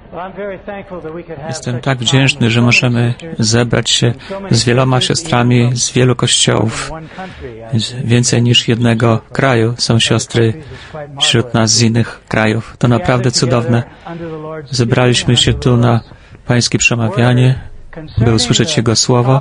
Jestem tak wdzięczny, że możemy zebrać się z wieloma siostrami z wielu kościołów. Więcej niż jednego kraju są siostry wśród nas z innych krajów. To naprawdę cudowne. Zebraliśmy się tu na Pańskie przemawianie, by usłyszeć Jego słowo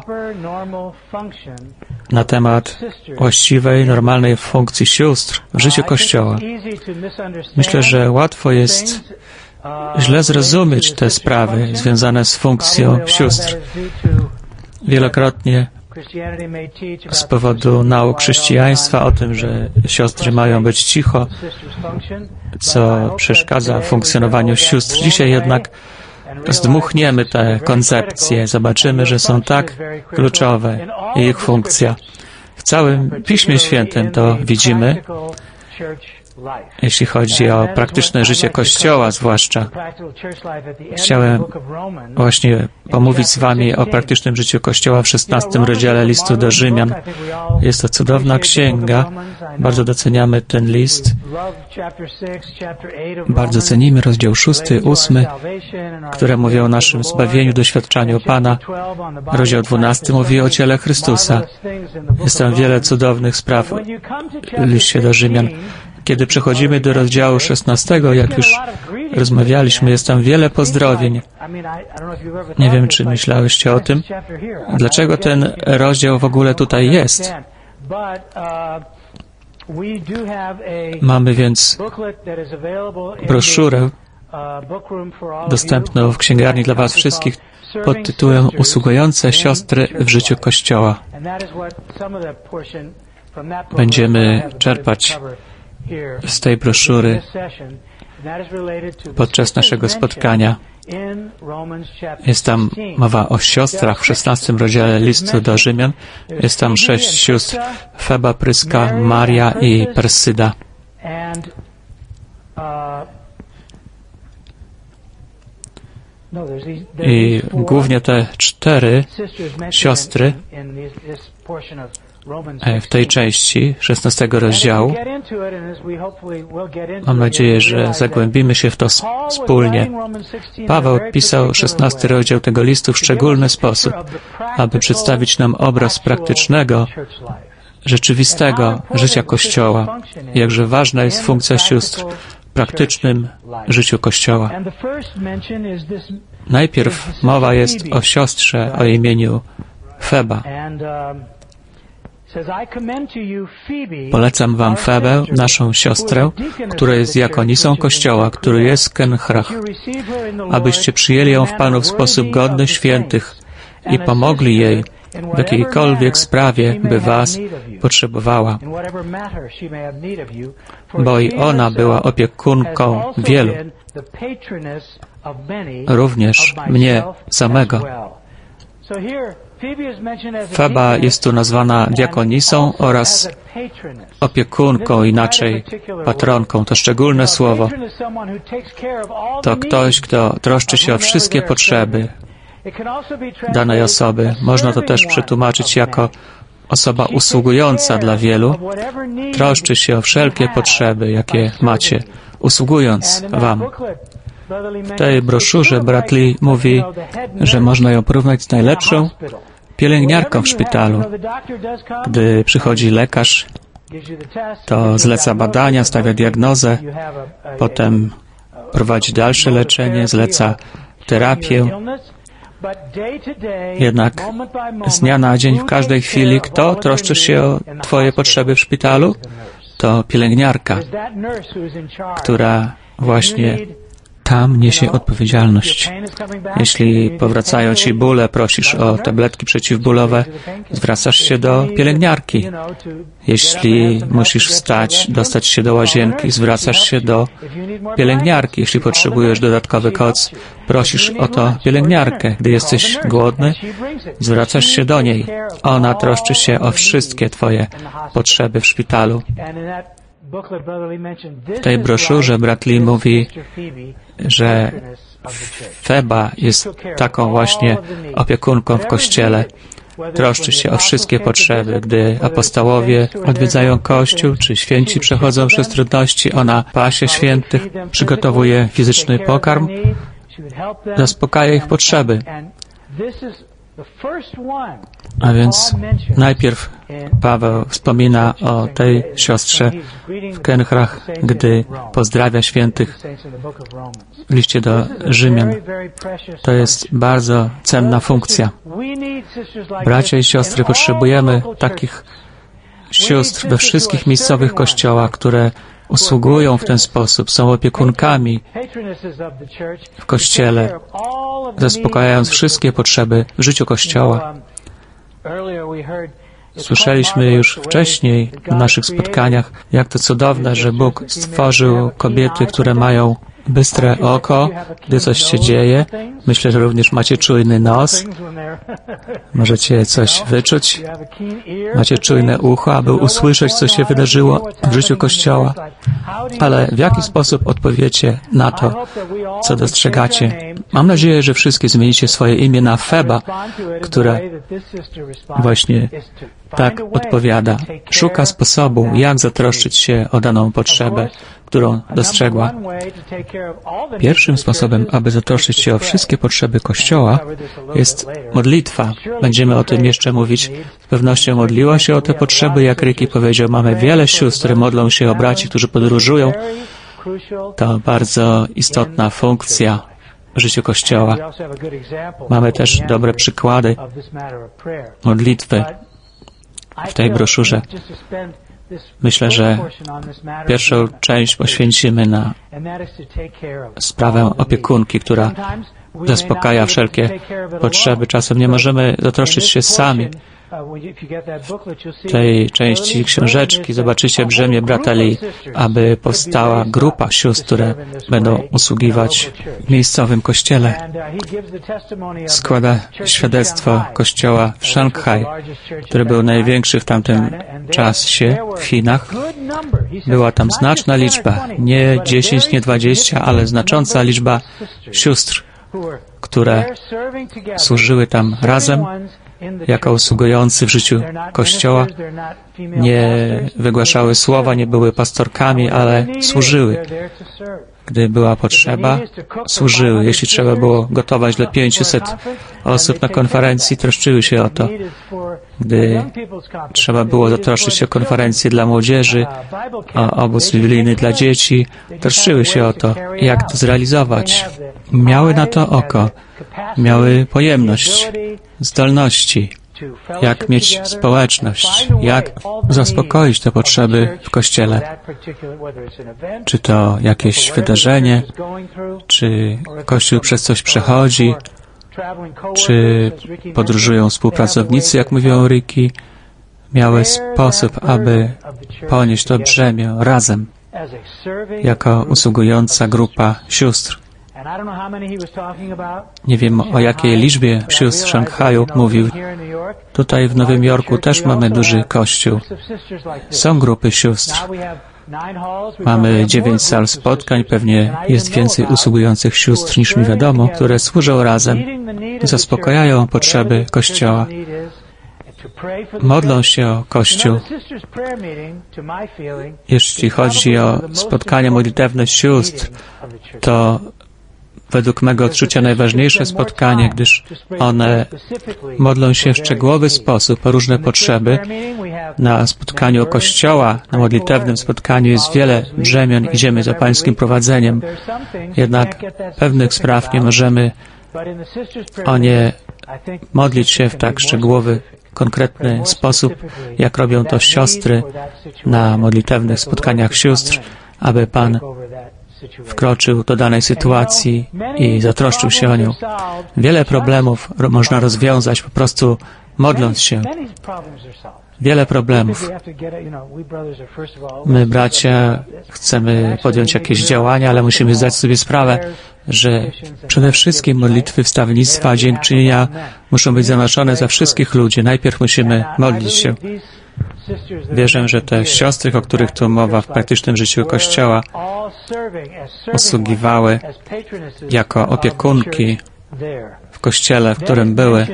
na temat właściwej, normalnej funkcji sióstr w życiu Kościoła. Myślę, że łatwo jest źle zrozumieć te sprawy związane z funkcją sióstr. Wielokrotnie z powodu nauk chrześcijaństwa o tym, że siostry mają być cicho, co przeszkadza funkcjonowaniu sióstr. Dzisiaj jednak zdmuchniemy te koncepcje, zobaczymy, że są tak kluczowe i ich funkcja. W całym Piśmie Świętym to widzimy, jeśli chodzi o praktyczne życie Kościoła zwłaszcza. Chciałem właśnie pomówić z Wami o praktycznym życiu Kościoła w 16 rozdziale listu do Rzymian. Jest to cudowna księga. Bardzo doceniamy ten list. Bardzo cenimy rozdział 6, 8, które mówią o naszym zbawieniu, doświadczaniu Pana. Rozdział 12 mówi o ciele Chrystusa. Jest tam wiele cudownych spraw w liście do Rzymian. Kiedy przechodzimy do rozdziału 16, jak już rozmawialiśmy, jest tam wiele pozdrowień. Nie wiem, czy myślałyście o tym. Dlaczego ten rozdział w ogóle tutaj jest? Mamy więc broszurę dostępną w księgarni dla Was wszystkich pod tytułem Usługujące siostry w życiu Kościoła. Będziemy czerpać z tej broszury podczas naszego spotkania. Jest tam mowa o siostrach w 16 rozdziale listu do Rzymian. Jest tam 6 sióstr: Feba, Pryska, Maria i Persyda. I głównie te 4 siostry w tej części 16 rozdziału. Mam nadzieję, że zagłębimy się w to wspólnie. Paweł pisał 16 rozdział tego listu w szczególny sposób, aby przedstawić nam obraz praktycznego, rzeczywistego życia Kościoła. Jakże ważna jest funkcja sióstr w praktycznym życiu Kościoła. Najpierw mowa jest o siostrze o imieniu Feba. Polecam Wam Febę, naszą siostrę, która jest diakonisą Kościoła, który jest w Kenchrach, abyście przyjęli ją w Panu w sposób godny świętych i pomogli jej w jakiejkolwiek sprawie, by Was potrzebowała, bo i ona była opiekunką wielu, również mnie samego. Feba jest tu nazwana diakonisą oraz opiekunką, inaczej patronką. To szczególne słowo. To ktoś, kto troszczy się o wszystkie potrzeby danej osoby. Można to też przetłumaczyć jako osoba usługująca dla wielu. Troszczy się o wszelkie potrzeby, jakie macie, usługując Wam. W tej broszurze brat Lee mówi, że można ją porównać z najlepszą pielęgniarką w szpitalu. Gdy przychodzi lekarz, to zleca badania, stawia diagnozę, potem prowadzi dalsze leczenie, zleca terapię. Jednak z dnia na dzień, w każdej chwili, kto troszczy się o Twoje potrzeby w szpitalu? To pielęgniarka, która właśnie tam niesie odpowiedzialność. Jeśli powracają Ci bóle, prosisz o tabletki przeciwbólowe, zwracasz się do pielęgniarki. Jeśli musisz wstać, dostać się do łazienki, zwracasz się do pielęgniarki. Jeśli potrzebujesz dodatkowy koc, prosisz o to pielęgniarkę. Gdy jesteś głodny, zwracasz się do niej. Ona troszczy się o wszystkie Twoje potrzeby w szpitalu. W tej broszurze brat Lee mówi, że Feba jest taką właśnie opiekunką w Kościele. Troszczy się o wszystkie potrzeby. Gdy apostołowie odwiedzają Kościół, czy święci przechodzą przez trudności, ona pasie świętych, przygotowuje fizyczny pokarm, zaspokaja ich potrzeby. A więc najpierw Paweł wspomina o tej siostrze w Kenchrach, gdy pozdrawia świętych w liście do Rzymian. To jest bardzo cenna funkcja. Bracia i siostry, potrzebujemy takich sióstr we wszystkich miejscowych kościołach, które usługują w ten sposób, są opiekunkami w Kościele, zaspokajając wszystkie potrzeby w życiu Kościoła. Słyszeliśmy już wcześniej w naszych spotkaniach, jak to cudowne, że Bóg stworzył kobiety, które mają bystre oko, gdy coś się dzieje. Myślę, że również macie czujny nos. Możecie coś wyczuć. Macie czujne ucho, aby usłyszeć, co się wydarzyło w życiu Kościoła. Ale w jaki sposób odpowiecie na to, co dostrzegacie? Mam nadzieję, że wszyscy zmienicie swoje imię na Feba, które właśnie tak odpowiada. Szuka sposobu, jak zatroszczyć się o daną potrzebę, którą dostrzegła. Pierwszym sposobem, aby zatroszczyć się o wszystkie potrzeby Kościoła, jest modlitwa. Będziemy o tym jeszcze mówić. Z pewnością modliła się o te potrzeby, jak Ricky powiedział. Mamy wiele sióstr, które modlą się o braci, którzy podróżują. To bardzo istotna funkcja w życiu Kościoła. Mamy też dobre przykłady modlitwy w tej broszurze. Myślę, że pierwszą część poświęcimy na sprawę opiekunki, która zaspokaja wszelkie potrzeby. Czasem nie możemy zatroszczyć się sami. W tej części książeczki zobaczycie brzemię brata Lee, aby powstała grupa sióstr, które będą usługiwać w miejscowym kościele. Składa świadectwo kościoła w Szanghaj, który był największy w tamtym czasie w Chinach. Była tam znaczna liczba, nie 10, nie 20, ale znacząca liczba sióstr, które służyły tam razem jako usługujący w życiu Kościoła. Nie wygłaszały słowa, nie były pastorkami, ale służyły. Gdy była potrzeba, służyły. Jeśli trzeba było gotować dla 500 osób na konferencji, troszczyły się o to. Gdy trzeba było zatroszczyć się o konferencję dla młodzieży, o obóz biblijny dla dzieci, troszczyły się o to, jak to zrealizować. Miały na to oko, miały pojemność, zdolności, jak mieć społeczność, jak zaspokoić te potrzeby w Kościele. Czy to jakieś wydarzenie, czy Kościół przez coś przechodzi, czy podróżują współpracownicy, jak mówią Ricky, miały sposób, aby ponieść to brzemię razem, jako usługująca grupa sióstr. Nie wiem, o jakiej liczbie sióstr w Szanghaju mówił. Tutaj w Nowym Jorku też mamy duży kościół. Są grupy sióstr. Mamy 9 sal spotkań, pewnie jest więcej usługujących sióstr niż mi wiadomo, które służą razem, zaspokajają potrzeby Kościoła, modlą się o Kościół. Jeśli chodzi o spotkania modlitewne sióstr, to według mego odczucia najważniejsze spotkanie, gdyż one modlą się w szczegółowy sposób o różne potrzeby. Na spotkaniu Kościoła, na modlitewnym spotkaniu jest wiele brzemion, idziemy za Pańskim prowadzeniem. Jednak pewnych spraw nie możemy o nie modlić się w tak szczegółowy, konkretny sposób, jak robią to siostry na modlitewnych spotkaniach sióstr, aby Pan wkroczył do danej sytuacji i zatroszczył się o nią. Wiele problemów można rozwiązać po prostu modląc się. Wiele problemów. My, bracia, chcemy podjąć jakieś działania, ale musimy zdać sobie sprawę, że przede wszystkim modlitwy wstawiennictwa, dziękczynienia muszą być zanoszone za wszystkich ludzi. Najpierw musimy modlić się. Wierzę, że te siostry, o których tu mowa w praktycznym życiu Kościoła, usługiwały jako opiekunki w Kościele, w którym były.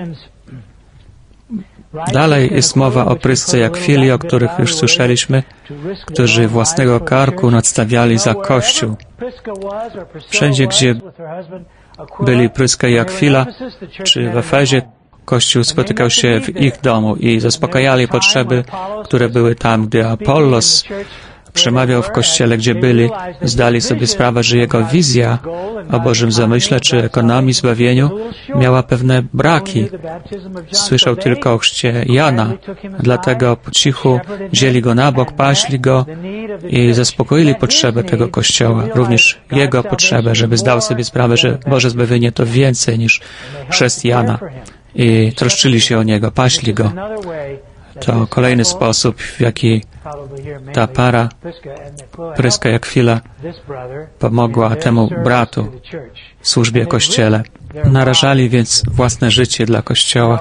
Dalej jest mowa o Prysce i Akwili, o których już słyszeliśmy, którzy własnego karku nadstawiali za Kościół. Wszędzie, gdzie byli Pryska i Akwila, czy w Efezie, Kościół spotykał się w ich domu i zaspokajali potrzeby, które były tam, gdy Apollos przemawiał w kościele, gdzie byli, zdali sobie sprawę, że jego wizja o Bożym zamyśle czy ekonomii, zbawieniu miała pewne braki. Słyszał tylko o chrzcie Jana, dlatego po cichu wzięli go na bok, paśli go i zaspokoili potrzebę tego kościoła, również jego potrzebę, żeby zdał sobie sprawę, że Boże zbawienie to więcej niż chrzest Jana. I troszczyli się o niego, paśli go. To kolejny sposób, w jaki ta para, Pryska i Akwila, pomogła temu bratu w służbie Kościele. Narażali więc własne życie dla Kościoła.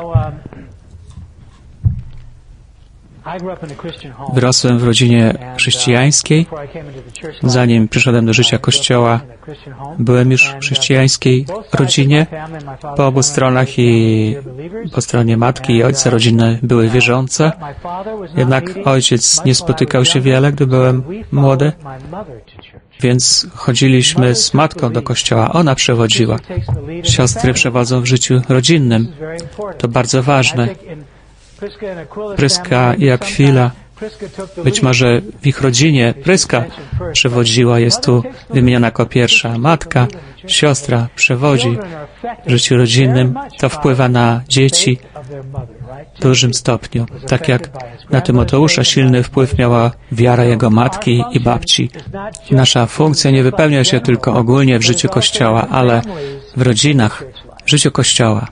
Wyrosłem w rodzinie chrześcijańskiej. Zanim przyszedłem do życia Kościoła, byłem już w chrześcijańskiej rodzinie. Po obu stronach i po stronie matki i ojca rodziny były wierzące. Jednak ojciec nie spotykał się wiele, gdy byłem młody, więc chodziliśmy z matką do kościoła. Ona przewodziła. Siostry przewodzą w życiu rodzinnym. To bardzo ważne. Pryska i Akwila, być może w ich rodzinie Pryska przewodziła, jest tu wymieniona jako pierwsza. Matka, siostra przewodzi w życiu rodzinnym. To wpływa na dzieci w dużym stopniu. Tak jak na Tymoteusza silny wpływ miała wiara jego matki i babci. Nasza funkcja nie wypełnia się tylko ogólnie w życiu Kościoła, ale w rodzinach, w życiu Kościoła.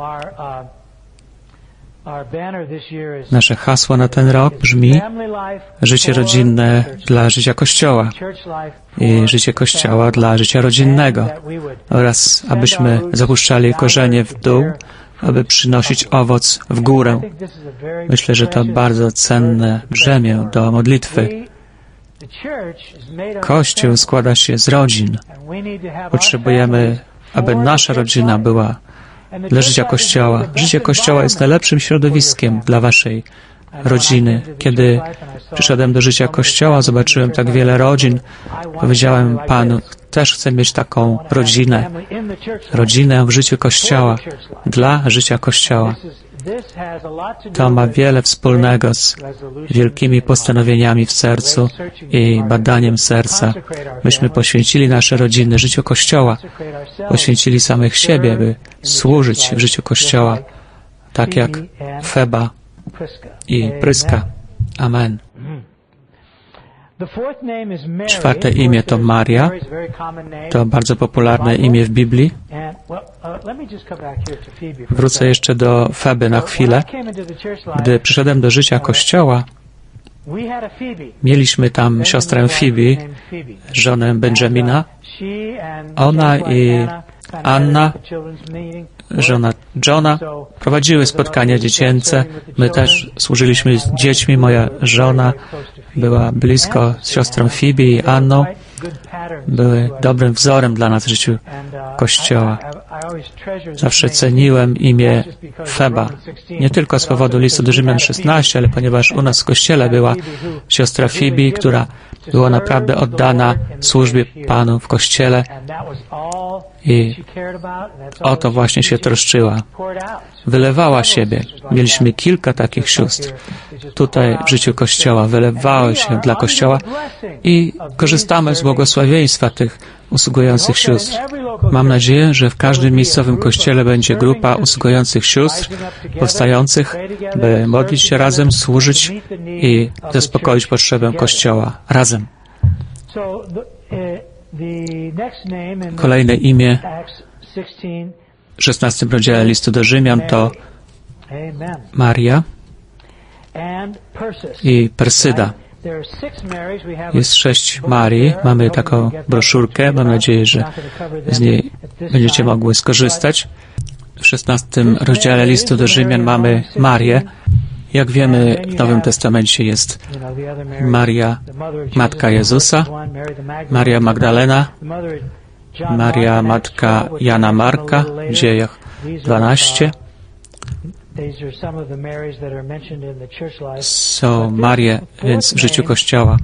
Nasze hasło na ten rok brzmi życie rodzinne dla życia Kościoła i życie Kościoła dla życia rodzinnego oraz abyśmy zapuszczali korzenie w dół, aby przynosić owoc w górę. Myślę, że to bardzo cenne brzemię do modlitwy. Kościół składa się z rodzin. Potrzebujemy, aby nasza rodzina była dla życia Kościoła. Życie Kościoła jest najlepszym środowiskiem dla waszej rodziny. Kiedy przyszedłem do życia Kościoła, zobaczyłem tak wiele rodzin. Powiedziałem Panu, też chcę mieć taką rodzinę. Rodzinę w życiu Kościoła. Dla życia Kościoła. To ma wiele wspólnego z wielkimi postanowieniami w sercu i badaniem serca. Myśmy poświęcili nasze rodziny życiu Kościoła. Poświęcili samych siebie, by służyć w życiu Kościoła, tak jak Feba i Pryska. Amen. Czwarte imię to Maria. To bardzo popularne imię w Biblii. Wrócę jeszcze do Feby na chwilę. Gdy przyszedłem do życia Kościoła, mieliśmy tam siostrę Phoebe, żonę Benjamina. Ona i Anna, żona Johna, prowadziły spotkania dziecięce. My też służyliśmy z dziećmi. Moja żona była blisko z siostrą Phoebe i Anną. Były dobrym wzorem dla nas w życiu Kościoła. Zawsze ceniłem imię Feba. Nie tylko z powodu listu do Rzymian 16, ale ponieważ u nas w Kościele była siostra Phoebe, która była naprawdę oddana służbie Panu w Kościele i o to właśnie się troszczyła. Wylewała siebie. Mieliśmy kilka takich sióstr tutaj w życiu Kościoła. Wylewały się dla Kościoła i korzystamy z błogosławieństwa tych usługujących sióstr. Mam nadzieję, że w każdym miejscowym kościele będzie grupa usługujących sióstr powstających, by modlić się razem, służyć i zaspokoić potrzebę Kościoła razem. Kolejne imię w 16 rozdziale listu do Rzymian to Maria i Persyda. Jest 6 Marii. Mamy taką broszurkę. Mam nadzieję, że z niej będziecie mogły skorzystać. W 16 rozdziale listu do Rzymian mamy Marię. Jak wiemy, w Nowym Testamencie jest Maria, matka Jezusa, Maria Magdalena, Maria, matka Jana Marka, w Dziejach 12, są Marie, więc w życiu Kościoła.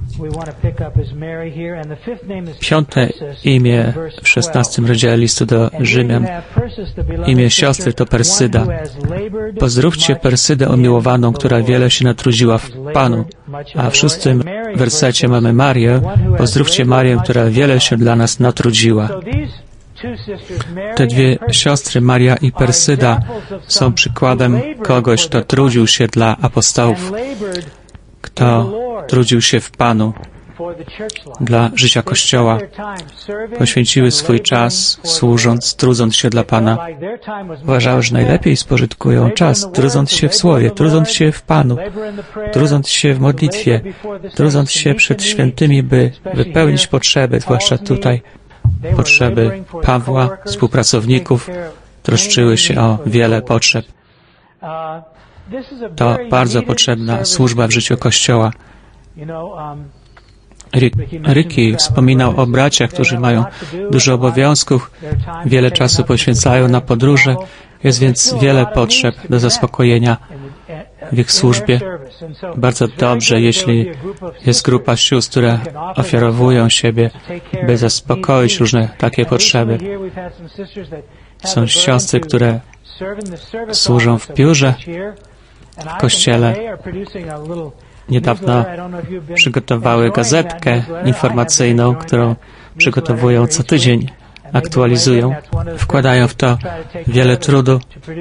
5. imię w 16 rozdziale listu do Rzymian, imię siostry to Persyda. Pozdrówcie Persydę umiłowaną, która wiele się natrudziła w Panu. A w 6. wersecie mamy Marię. Pozdrówcie Marię, która wiele się dla nas natrudziła. Te dwie siostry, Maria i Persyda, są przykładem kogoś, kto trudził się dla apostołów, kto trudził się w Panu dla życia Kościoła. Poświęciły swój czas, służąc, trudząc się dla Pana. Uważały, że najlepiej spożytkują czas, trudząc się w Słowie, trudząc się w Panu, trudząc się w modlitwie, trudząc się przed świętymi, by wypełnić potrzeby, zwłaszcza tutaj, potrzeby Pawła, współpracowników, troszczyły się o wiele potrzeb. To bardzo potrzebna służba w życiu Kościoła. Ricky wspominał o braciach, którzy mają dużo obowiązków, wiele czasu poświęcają na podróże, jest więc wiele potrzeb do zaspokojenia w ich służbie. Bardzo dobrze, jeśli jest grupa sióstr, które ofiarowują siebie, by zaspokoić różne takie potrzeby. Są siostry, które służą w biurze, w kościele. Niedawno przygotowały gazetkę informacyjną, którą przygotowują co tydzień, aktualizują, wkładają w to wiele trudu.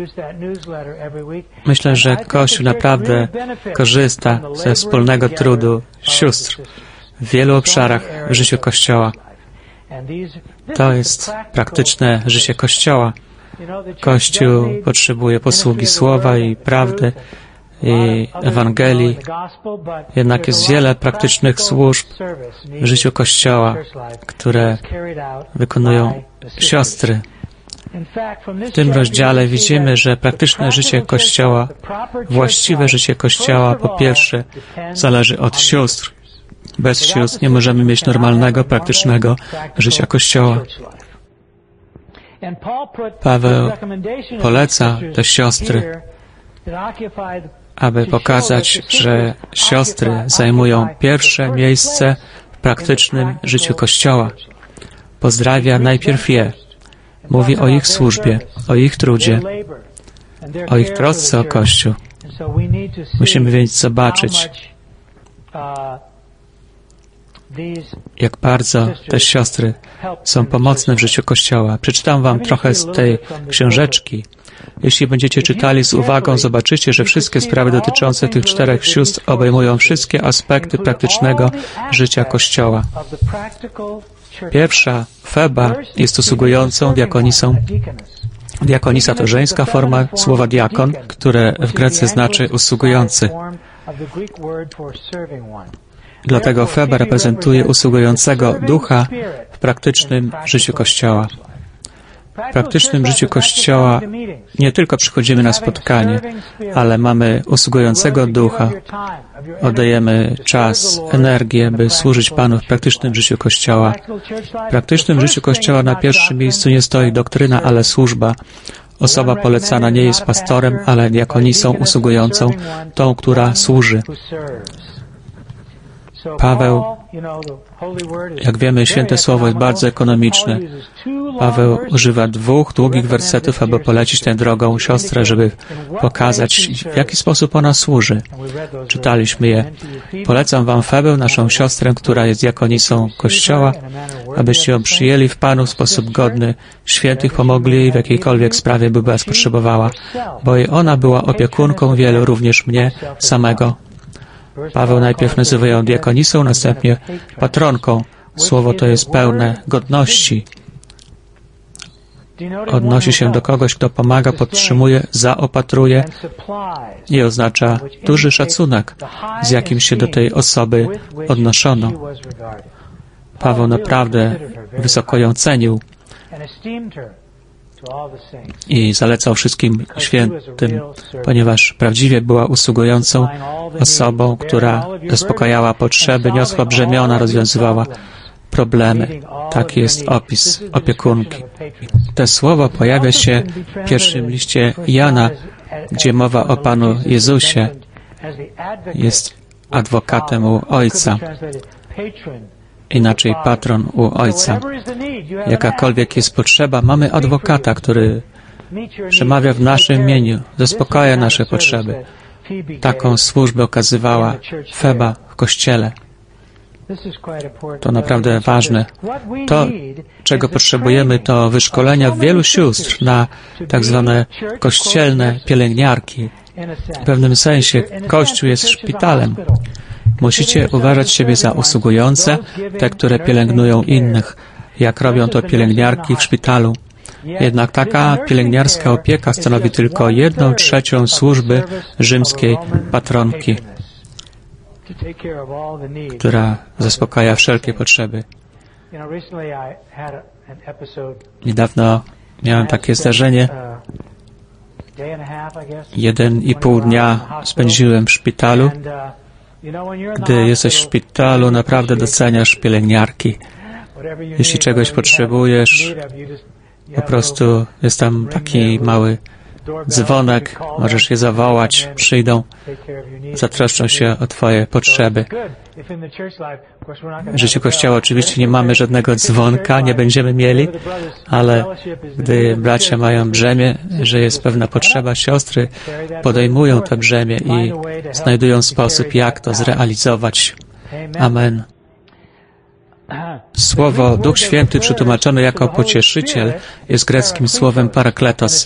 Myślę, że Kościół naprawdę korzysta ze wspólnego trudu sióstr w wielu obszarach w życiu Kościoła. To jest praktyczne życie Kościoła. Kościół potrzebuje posługi Słowa i prawdy, i Ewangelii. Jednak jest wiele praktycznych służb w życiu Kościoła, które wykonują siostry. W tym rozdziale widzimy, że praktyczne życie Kościoła, właściwe życie Kościoła, po pierwsze, zależy od sióstr. Bez sióstr nie możemy mieć normalnego, praktycznego życia Kościoła. Paweł poleca te siostry, aby pokazać, że siostry zajmują pierwsze miejsce w praktycznym życiu Kościoła. Pozdrawia najpierw je. Mówi o ich służbie, o ich trudzie, o ich trosce o Kościół. Musimy więc zobaczyć, jak bardzo te siostry są pomocne w życiu Kościoła. Przeczytam wam trochę z tej książeczki. Jeśli będziecie czytali z uwagą, zobaczycie, że wszystkie sprawy dotyczące tych 4 sióstr obejmują wszystkie aspekty praktycznego życia Kościoła. Pierwsza, Feba, jest usługującą diakonisą. Diakonisa to żeńska forma słowa diakon, które w Grece znaczy usługujący. Dlatego Feba reprezentuje usługującego ducha w praktycznym życiu Kościoła. W praktycznym życiu Kościoła nie tylko przychodzimy na spotkanie, ale mamy usługującego ducha. Oddajemy czas, energię, by służyć Panu w praktycznym życiu Kościoła. W praktycznym życiu Kościoła na pierwszym miejscu nie stoi doktryna, ale służba. Osoba polecana nie jest pastorem, ale diakonisą usługującą, tą, która służy. Paweł, jak wiemy, Święte Słowo jest bardzo ekonomiczne. Paweł używa 2 długich wersetów, aby polecić tę drogą siostrę, żeby pokazać, w jaki sposób ona służy. Czytaliśmy je. Polecam wam Febę, naszą siostrę, która jest diakonisą Kościoła, abyście ją przyjęli w Panu w sposób godny, świętych pomogli jej w jakiejkolwiek sprawie, by była potrzebowała, bo i ona była opiekunką wielu, również mnie samego. Paweł najpierw nazywa ją diakonisą, następnie patronką. Słowo to jest pełne godności. Odnosi się do kogoś, kto pomaga, podtrzymuje, zaopatruje i oznacza duży szacunek, z jakim się do tej osoby odnoszono. Paweł naprawdę wysoko ją cenił i zalecał wszystkim świętym, ponieważ prawdziwie była usługującą osobą, która zaspokajała potrzeby, niosła brzemiona, rozwiązywała problemy. Taki jest opis opiekunki. To słowo pojawia się w pierwszym liście Jana gdzie mowa o Panu Jezusie, jest adwokatem u Ojca, inaczej patron u Ojca. Jakakolwiek jest potrzeba, mamy adwokata, który przemawia w naszym imieniu, zaspokaja nasze potrzeby. Taką służbę okazywała Feba w Kościele. To naprawdę ważne. To, czego potrzebujemy, to wyszkolenia wielu sióstr na tak zwane kościelne pielęgniarki. W pewnym sensie Kościół jest szpitalem. Musicie uważać siebie za usługujące, te, które pielęgnują innych, jak robią to pielęgniarki w szpitalu. Jednak taka pielęgniarska opieka stanowi tylko 1/3 służby rzymskiej patronki, która zaspokaja wszelkie potrzeby. Niedawno miałem takie zdarzenie. 1,5 dnia spędziłem w szpitalu. Gdy jesteś w szpitalu, naprawdę doceniasz pielęgniarki. Jeśli czegoś potrzebujesz, po prostu jest tam taki mały dzwonek, możesz je zawołać, przyjdą, zatroszczą się o Twoje potrzeby. W życiu Kościoła oczywiście nie mamy żadnego dzwonka, nie będziemy mieli, ale gdy bracia mają brzemię, że jest pewna potrzeba, siostry podejmują to brzemię i znajdują sposób, jak to zrealizować. Amen. Słowo Duch Święty przetłumaczone jako pocieszyciel jest greckim słowem parakletos.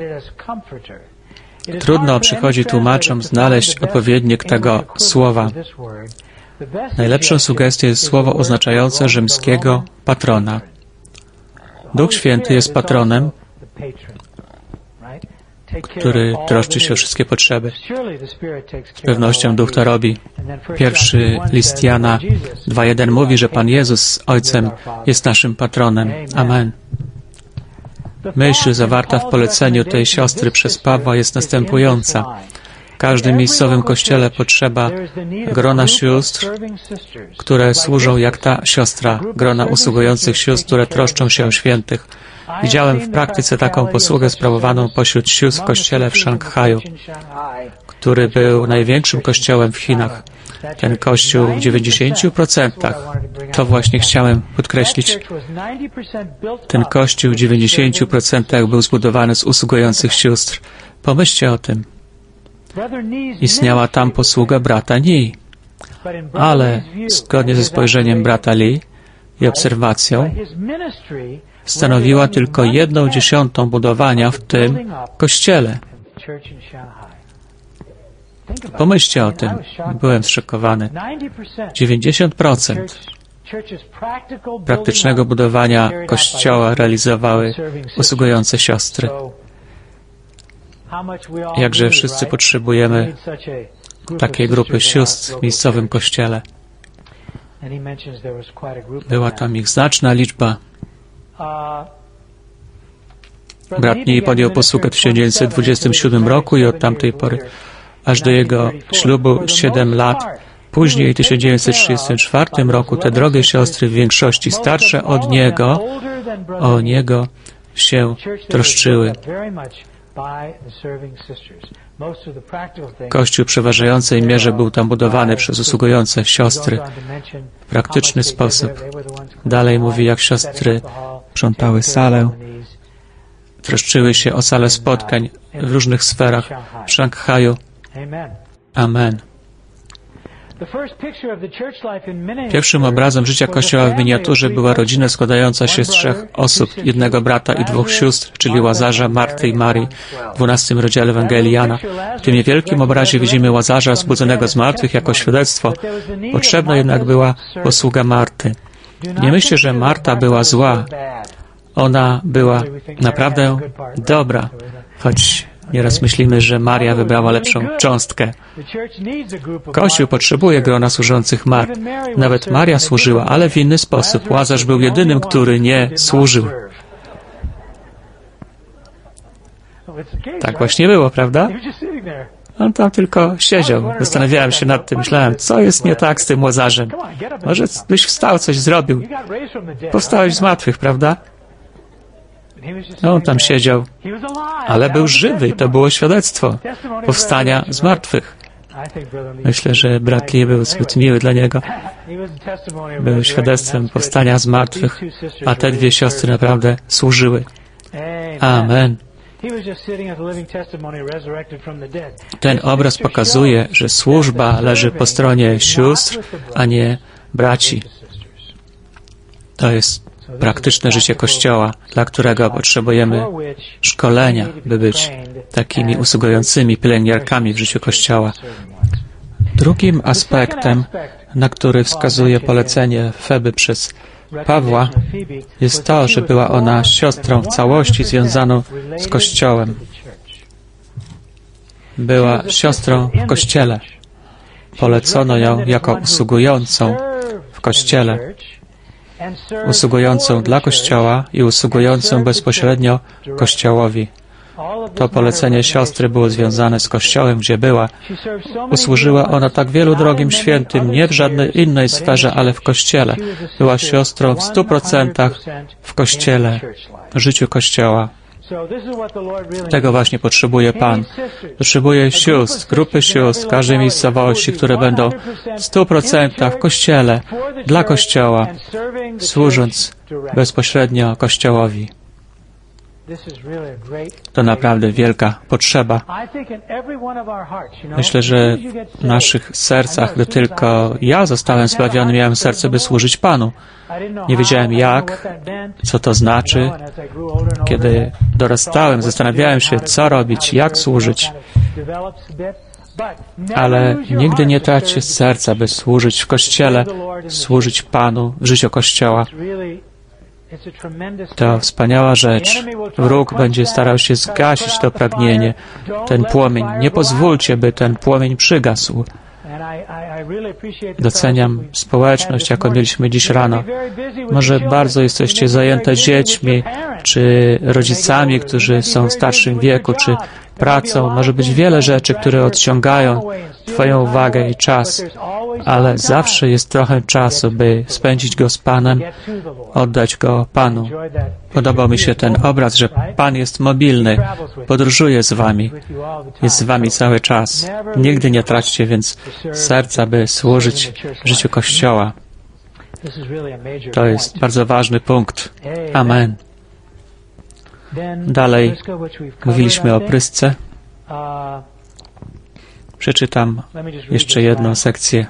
Trudno przychodzi tłumaczom znaleźć odpowiednik tego słowa. Najlepszą sugestią jest słowo oznaczające rzymskiego patrona. Duch Święty jest patronem, który troszczy się o wszystkie potrzeby. Z pewnością Duch to robi. Pierwszy list Jana 2:1 mówi, że Pan Jezus z Ojcem jest naszym patronem. Amen. Myśl zawarta w poleceniu tej siostry przez Pawła jest następująca. W każdym miejscowym kościele potrzeba grona sióstr, które służą jak ta siostra, grona usługujących sióstr, które troszczą się o świętych. Widziałem w praktyce taką posługę sprawowaną pośród sióstr w kościele w Szanghaju, który był największym kościołem w Chinach. Ten kościół w 90%, to właśnie chciałem podkreślić, ten kościół w 90% był zbudowany z usługujących sióstr. Pomyślcie o tym. Istniała tam posługa brata Ni, ale zgodnie ze spojrzeniem brata Lee i obserwacją, stanowiła tylko 1/10 budowania w tym kościele. Pomyślcie o tym. Byłem zszokowany. 90% praktycznego budowania kościoła realizowały usługujące siostry. Jakże wszyscy potrzebujemy takiej grupy sióstr w miejscowym kościele. Była tam ich znaczna liczba. Brat Ni podjął posługę w 1927 roku i od tamtej pory aż do jego ślubu 7 lat. Później w 1934 roku te drogie siostry, w większości starsze od niego, o niego się troszczyły. Kościół w przeważającej mierze był tam budowany przez usługujące siostry w praktyczny sposób. Dalej mówi, jak siostry sprzątały salę, troszczyły się o salę spotkań w różnych sferach w Szanghaju. Amen. Pierwszym obrazem życia Kościoła w miniaturze była rodzina składająca się z 3 osób, 1 brata i 2 sióstr, czyli Łazarza, Marty i Marii, w 12 rozdziale Ewangelii Jana. W tym niewielkim obrazie widzimy Łazarza zbudzonego z martwych jako świadectwo. Potrzebna jednak była posługa Marty. Nie myślę, że Marta była zła. Ona była naprawdę dobra, choć nieraz myślimy, że Maria wybrała lepszą cząstkę. Kościół potrzebuje grona służących Mart. Nawet Maria służyła, ale w inny sposób. Łazarz był jedynym, który nie służył. Tak właśnie było, prawda? On tam tylko siedział. Zastanawiałem się nad tym. Myślałem, co jest nie tak z tym Łazarzem. Może byś wstał, coś zrobił. Powstałeś z martwych, prawda? No, on tam siedział, ale był żywy i to było świadectwo powstania z martwych. Myślę, że brat Lee był zbyt miły dla niego. Był świadectwem powstania z martwych, a te dwie siostry naprawdę służyły. Amen. Ten obraz pokazuje, że służba leży po stronie sióstr, a nie braci. To jest praktyczne życie Kościoła, dla którego potrzebujemy szkolenia, by być takimi usługującymi pielęgniarkami w życiu Kościoła. Drugim aspektem, na który wskazuje polecenie Feby przez Pawła, jest to, że była ona siostrą w całości związaną z Kościołem. Była siostrą w Kościele. Polecono ją jako usługującą w Kościele, usługującą dla Kościoła i usługującą bezpośrednio Kościołowi. To polecenie siostry było związane z Kościołem, gdzie była. Usłużyła ona tak wielu drogim świętym, nie w żadnej innej sferze, ale w Kościele. Była siostrą w 100% w Kościele, w życiu Kościoła. Tego właśnie potrzebuje Pan. Potrzebuje sióstr, grupy sióstr w każdej miejscowości, które będą w 100% w Kościele, dla Kościoła, służąc bezpośrednio Kościołowi. To naprawdę wielka potrzeba. Myślę, że w naszych sercach, gdy tylko ja zostałem zbawiony, miałem serce, by służyć Panu. Nie wiedziałem jak, co to znaczy. Kiedy dorastałem, zastanawiałem się, co robić, jak służyć. Ale nigdy nie traćcie serca, by służyć w Kościele, służyć Panu w życiu Kościoła. To wspaniała rzecz. Wróg będzie starał się zgasić to pragnienie, ten płomień. Nie pozwólcie, by ten płomień przygasł. Doceniam społeczność, jaką mieliśmy dziś rano. Może bardzo jesteście zajęte dziećmi, czy rodzicami, którzy są w starszym wieku, czy pracą. Może być wiele rzeczy, które odciągają Twoją uwagę i czas, ale zawsze jest trochę czasu, by spędzić go z Panem, oddać go Panu. Podobał mi się ten obraz, że Pan jest mobilny, podróżuje z Wami, jest z Wami cały czas. Nigdy nie traćcie więc serca, by służyć w życiu Kościoła. To jest bardzo ważny punkt. Amen. Dalej mówiliśmy o prysce. Przeczytam jeszcze jedną sekcję.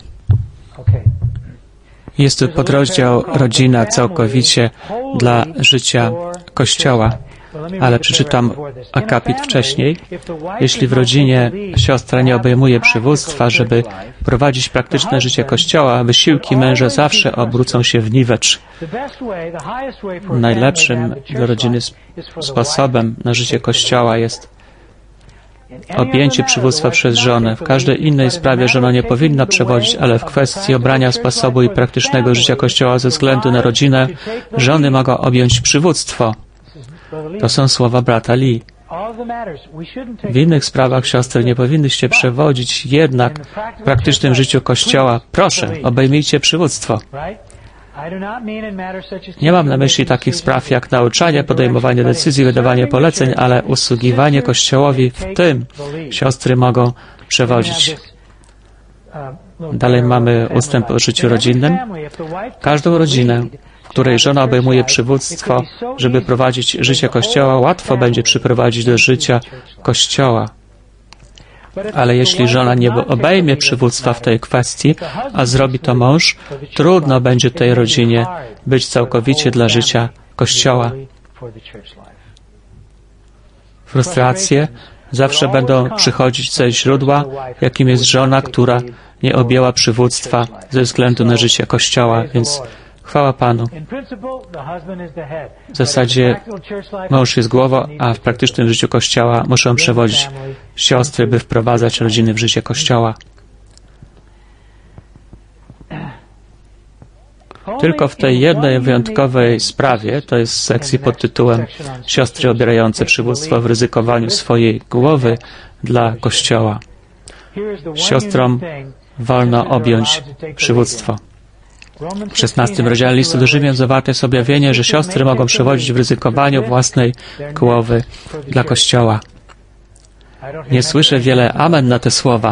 Jest tu podrozdział rodzina całkowicie dla życia Kościoła. Ale przeczytam akapit wcześniej. Jeśli w rodzinie siostra nie obejmuje przywództwa, żeby prowadzić praktyczne życie Kościoła, wysiłki męża zawsze obrócą się w niwecz. Najlepszym dla rodziny sposobem na życie Kościoła jest objęcie przywództwa przez żonę. W każdej innej sprawie żona nie powinna przewodzić, ale w kwestii obrania sposobu i praktycznego życia Kościoła ze względu na rodzinę, żony mogą objąć przywództwo. To są słowa brata Lee. W innych sprawach, siostry, nie powinnyście przewodzić, jednak w praktycznym życiu Kościoła, proszę, obejmijcie przywództwo. Nie mam na myśli takich spraw jak nauczanie, podejmowanie decyzji, wydawanie poleceń, ale usługiwanie Kościołowi w tym siostry mogą przewodzić. Dalej mamy ustęp o życiu rodzinnym. Każdą rodzinę, w której żona obejmuje przywództwo, żeby prowadzić życie Kościoła, łatwo będzie przyprowadzić do życia Kościoła. Ale jeśli żona nie obejmie przywództwa w tej kwestii, a zrobi to mąż, trudno będzie tej rodzinie być całkowicie dla życia Kościoła. Frustracje zawsze będą przychodzić ze źródła, jakim jest żona, która nie objęła przywództwa ze względu na życie Kościoła, więc chwała Panu. W zasadzie mąż jest głową, a w praktycznym życiu Kościoła muszą przewodzić siostry, by wprowadzać rodziny w życie Kościoła. Tylko w tej jednej wyjątkowej sprawie, to jest w sekcji pod tytułem Siostry obierające przywództwo w ryzykowaniu swojej głowy dla Kościoła. Siostrom wolno objąć przywództwo. W 16 rozdziale listu do Rzymian zawarte jest objawienie, że siostry mogą przewodzić w ryzykowaniu własnej głowy dla Kościoła. Nie słyszę wiele amen na te słowa.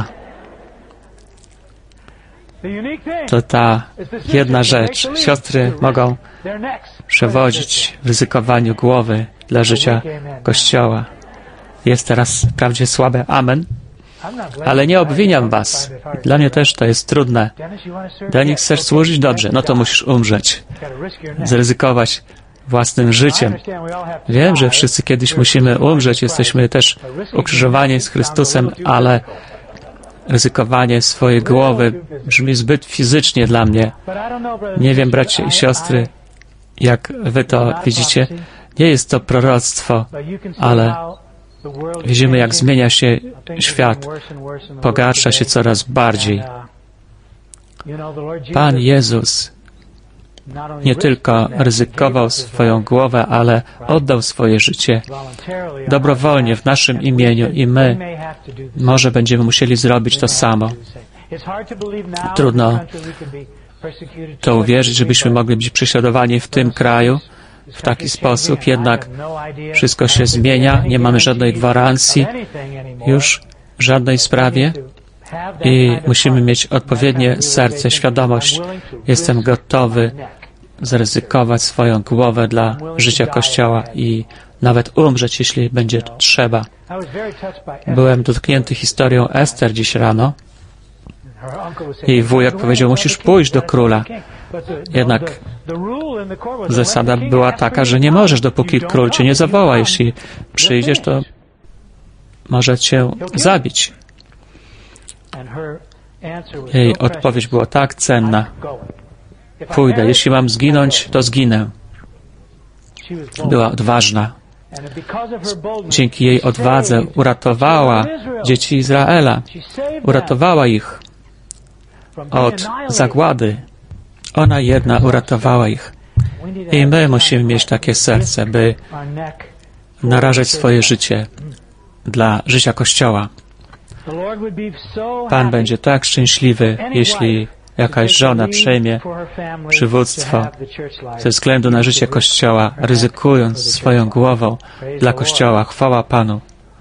To ta jedna rzecz. Siostry mogą przewodzić w ryzykowaniu głowy dla życia Kościoła. Jest teraz wprawdzie słabe amen, ale nie obwiniam was. Dla mnie też to jest trudne. Dla nich chcesz służyć? Dobrze, no to musisz umrzeć. Zryzykować własnym życiem. Wiem, że wszyscy kiedyś musimy umrzeć, jesteśmy też ukrzyżowani z Chrystusem, ale ryzykowanie swojej głowy brzmi zbyt fizycznie dla mnie. Nie wiem, bracia i siostry, jak wy to widzicie. Nie jest to proroctwo, ale widzimy, jak zmienia się świat. Pogarsza się coraz bardziej. Pan Jezus nie tylko ryzykował swoją głowę, ale oddał swoje życie dobrowolnie w naszym imieniu i my może będziemy musieli zrobić to samo. Trudno to uwierzyć, żebyśmy mogli być prześladowani w tym kraju w taki sposób, jednak wszystko się zmienia, nie mamy żadnej gwarancji już w żadnej sprawie i musimy mieć odpowiednie serce, świadomość. Jestem gotowy zaryzykować swoją głowę dla życia Kościoła i nawet umrzeć, jeśli będzie trzeba. Byłem dotknięty historią Ester dziś rano. Jej wujek powiedział, musisz pójść do króla. Jednak zasada była taka, że nie możesz, dopóki król cię nie zawoła. Jeśli przyjdziesz, to może cię zabić. Jej odpowiedź była tak cenna. Pójdę. Jeśli mam zginąć, to zginę. Była odważna. Dzięki jej odwadze uratowała dzieci Izraela. Uratowała ich od zagłady. Ona jedna uratowała ich. I my musimy mieć takie serce, by narażać swoje życie dla życia Kościoła. Pan będzie tak szczęśliwy, jeśli jakaś żona przejmie przywództwo ze względu na życie Kościoła, ryzykując swoją głową dla Kościoła. Chwała Panu.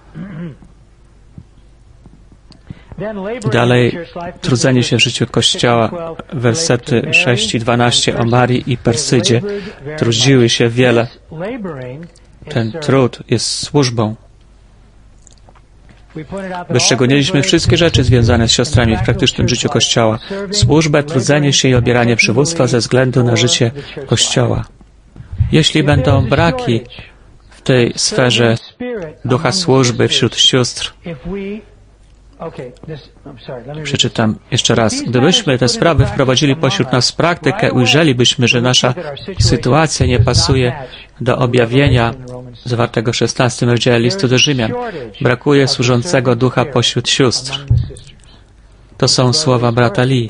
Dalej, trudzenie się w życiu Kościoła, wersety 6 i 12 o Marii i Persydzie. Trudziły się wiele. Ten trud jest służbą. Wyszczególniliśmy wszystkie rzeczy związane z siostrami w praktycznym życiu Kościoła. Służbę, trudzenie się i obieranie przywództwa ze względu na życie Kościoła. Jeśli będą braki w tej sferze ducha służby wśród sióstr, przeczytam jeszcze raz. Gdybyśmy te sprawy wprowadzili pośród nas w praktykę, ujrzelibyśmy, że nasza sytuacja nie pasuje do objawienia zawartego w 16 rozdziale listu do Rzymian. Brakuje służącego ducha pośród sióstr. To są słowa brata Lee.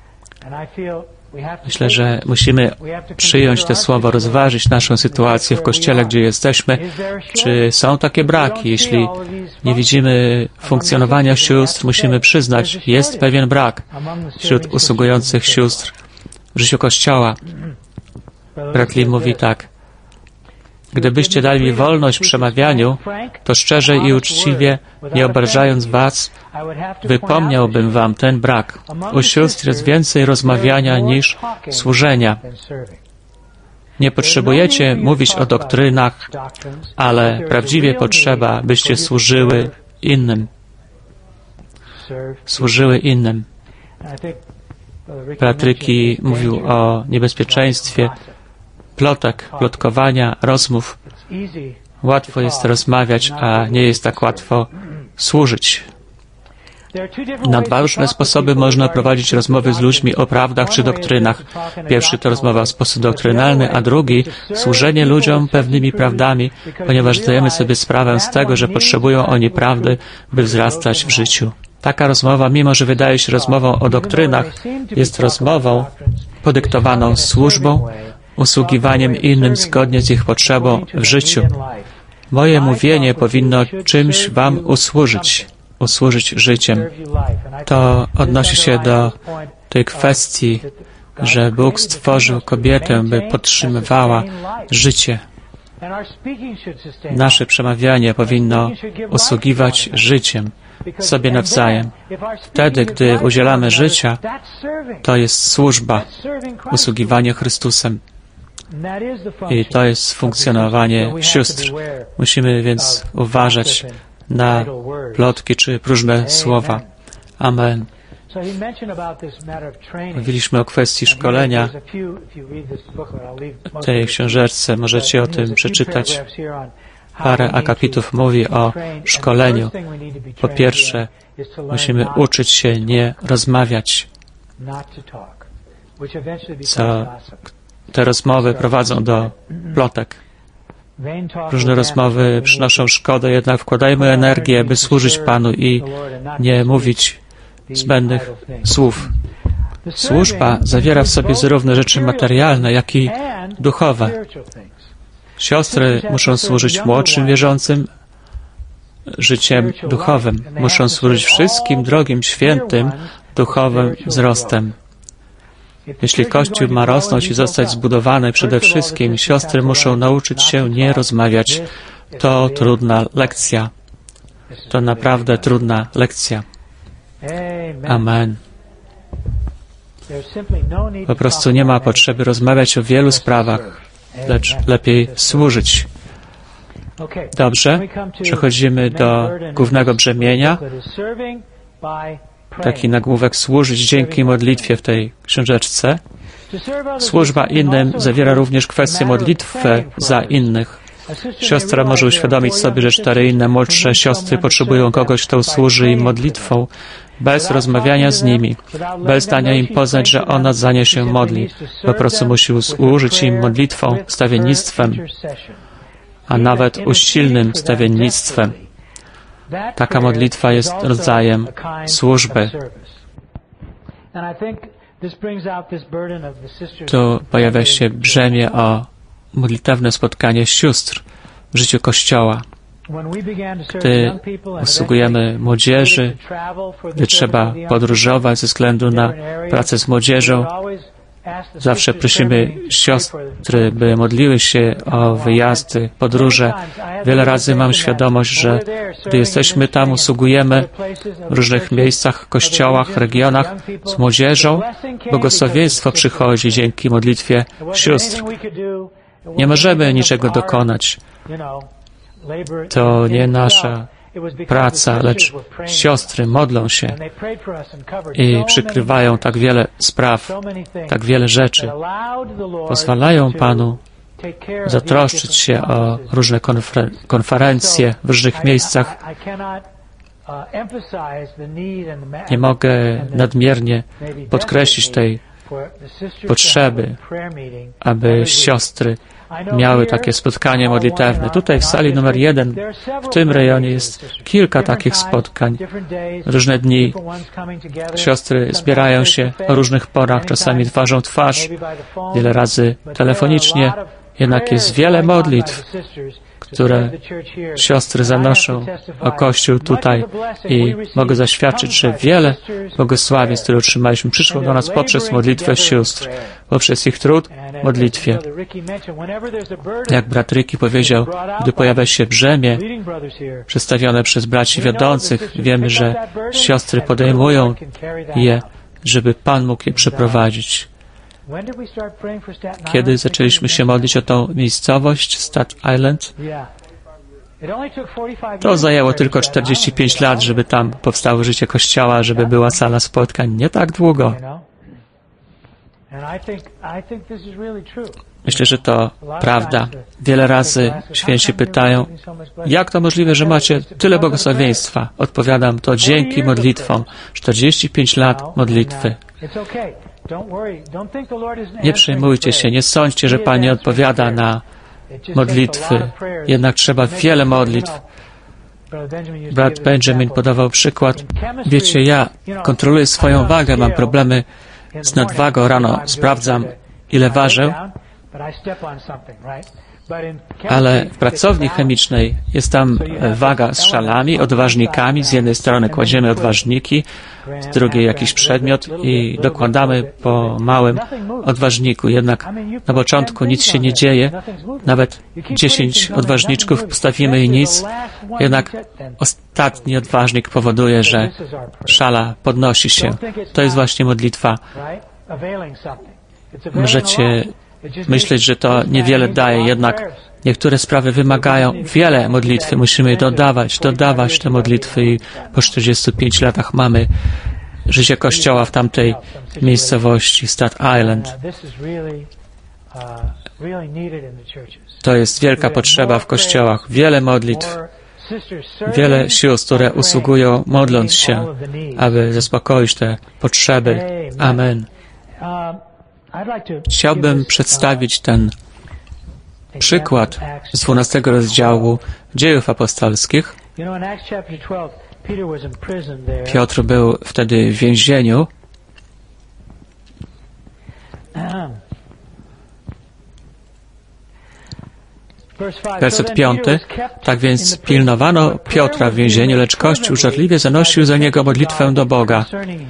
Myślę, że musimy przyjąć te słowa, rozważyć naszą sytuację w Kościele, gdzie jesteśmy. Czy są takie braki? Jeśli nie widzimy funkcjonowania sióstr, musimy przyznać, jest pewien brak wśród usługujących sióstr w życiu Kościoła. Brat Lee mówi tak. Gdybyście dali mi wolność w przemawianiu, to szczerze i uczciwie, nie obrażając was, wypomniałbym wam ten brak. U sióstr jest więcej rozmawiania niż służenia. Nie potrzebujecie mówić o doktrynach, ale prawdziwie potrzeba, byście służyły innym. Służyły innym. Brat Ricky mówił o niebezpieczeństwie plotek, plotkowania, rozmów. Łatwo jest rozmawiać, a nie jest tak łatwo służyć. Na dwa różne sposoby można prowadzić rozmowy z ludźmi o prawdach czy doktrynach. Pierwszy to rozmowa w sposób doktrynalny, a drugi służenie ludziom pewnymi prawdami, ponieważ zdajemy sobie sprawę z tego, że potrzebują oni prawdy, by wzrastać w życiu. Taka rozmowa, mimo że wydaje się rozmową o doktrynach, jest rozmową podyktowaną służbą, usługiwaniem innym zgodnie z ich potrzebą w życiu. Moje mówienie powinno czymś wam usłużyć życiem. To odnosi się do tej kwestii, że Bóg stworzył kobietę, by podtrzymywała życie. Nasze przemawianie powinno usługiwać życiem sobie nawzajem. Wtedy, gdy udzielamy życia, to jest służba, usługiwanie Chrystusem. I to jest funkcjonowanie sióstr. Musimy więc uważać na plotki czy próżne słowa. Amen. Mówiliśmy o kwestii szkolenia. W tej książeczce możecie o tym przeczytać. Parę akapitów mówi o szkoleniu. Po pierwsze, musimy uczyć się nie rozmawiać, co te rozmowy prowadzą do plotek. Różne rozmowy przynoszą szkodę, jednak wkładajmy energię, by służyć Panu i nie mówić zbędnych słów. Służba zawiera w sobie zarówno rzeczy materialne, jak i duchowe. Siostry muszą służyć młodszym wierzącym życiem duchowym. Muszą służyć wszystkim drogim, świętym, duchowym wzrostem. Jeśli Kościół ma rosnąć i zostać zbudowany, przede wszystkim siostry muszą nauczyć się nie rozmawiać. To trudna lekcja. To naprawdę trudna lekcja. Amen. Po prostu nie ma potrzeby rozmawiać o wielu sprawach, lecz lepiej służyć. Dobrze, przechodzimy do głównego brzemienia. Taki nagłówek służyć dzięki modlitwie w tej książeczce. Służba innym zawiera również kwestię modlitwy za innych. Siostra może uświadomić sobie, że 4 inne młodsze siostry potrzebują kogoś, kto służy im modlitwą, bez rozmawiania z nimi, bez dania im poznać, że ona za nie się modli. Po prostu musi służyć im modlitwą, stawiennictwem, a nawet usilnym stawiennictwem. Taka modlitwa jest rodzajem służby. Tu pojawia się brzemię o modlitewne spotkanie sióstr w życiu Kościoła. Gdy usługujemy młodzieży, gdy trzeba podróżować ze względu na pracę z młodzieżą, zawsze prosimy siostry, by modliły się o wyjazdy, podróże. Wiele razy mam świadomość, że gdy jesteśmy tam, usługujemy w różnych miejscach, kościołach, regionach z młodzieżą, błogosławieństwo przychodzi dzięki modlitwie sióstr. Nie możemy niczego dokonać. To nie nasza praca, lecz siostry modlą się i przykrywają tak wiele spraw, tak wiele rzeczy. Pozwalają Panu zatroszczyć się o różne konferencje w różnych miejscach. Nie mogę nadmiernie podkreślić tej potrzeby, aby siostry miały takie spotkanie modlitewne. Tutaj w sali numer 1, w tym rejonie jest kilka takich spotkań. Różne dni siostry zbierają się o różnych porach, czasami twarzą w twarz, wiele razy telefonicznie. Jednak jest wiele modlitw, które siostry zanoszą o Kościół tutaj i mogę zaświadczyć, że wiele błogosławieństw, które otrzymaliśmy, przyszło do nas poprzez modlitwę sióstr, poprzez ich trud w modlitwie. Jak brat Ricky powiedział, gdy pojawia się brzemię przedstawione przez braci wiodących, wiemy, że siostry podejmują je, żeby Pan mógł je przeprowadzić. Kiedy zaczęliśmy się modlić o tą miejscowość, Staten Island, to zajęło tylko 45 lat, żeby tam powstało życie Kościoła, żeby była sala spotkań. Nie tak długo. Myślę, że to prawda. Wiele razy święci pytają, jak to możliwe, że macie tyle błogosławieństwa? Odpowiadam, to dzięki modlitwom. 45 lat modlitwy. Nie przejmujcie się, nie sądźcie, że Pan nie odpowiada na modlitwy. Jednak trzeba wiele modlitw. Brat Benjamin podawał przykład. Wiecie, ja kontroluję swoją wagę, mam problemy z nadwagą. Rano sprawdzam, ile ważę. Ale w pracowni chemicznej jest tam waga z szalami, odważnikami. Z jednej strony kładziemy odważniki, z drugiej jakiś przedmiot i dokładamy po małym odważniku. Jednak na początku nic się nie dzieje. Nawet 10 odważniczków postawimy i nic. Jednak ostatni odważnik powoduje, że szala podnosi się. To jest właśnie modlitwa. Możecie myśleć, że to niewiele daje, jednak niektóre sprawy wymagają wiele modlitwy. Musimy dodawać te modlitwy i po 45 latach mamy życie Kościoła w tamtej miejscowości, Staten Island. To jest wielka potrzeba w kościołach. Wiele modlitw, wiele sióstr, które usługują, modląc się, aby zaspokoić te potrzeby. Amen. Chciałbym przedstawić ten przykład z 12 rozdziału Dziejów Apostolskich. Piotr był wtedy w więzieniu. Werset 5. Tak więc pilnowano Piotra w więzieniu, lecz Kościół żarliwie zanosił za niego modlitwę do Boga.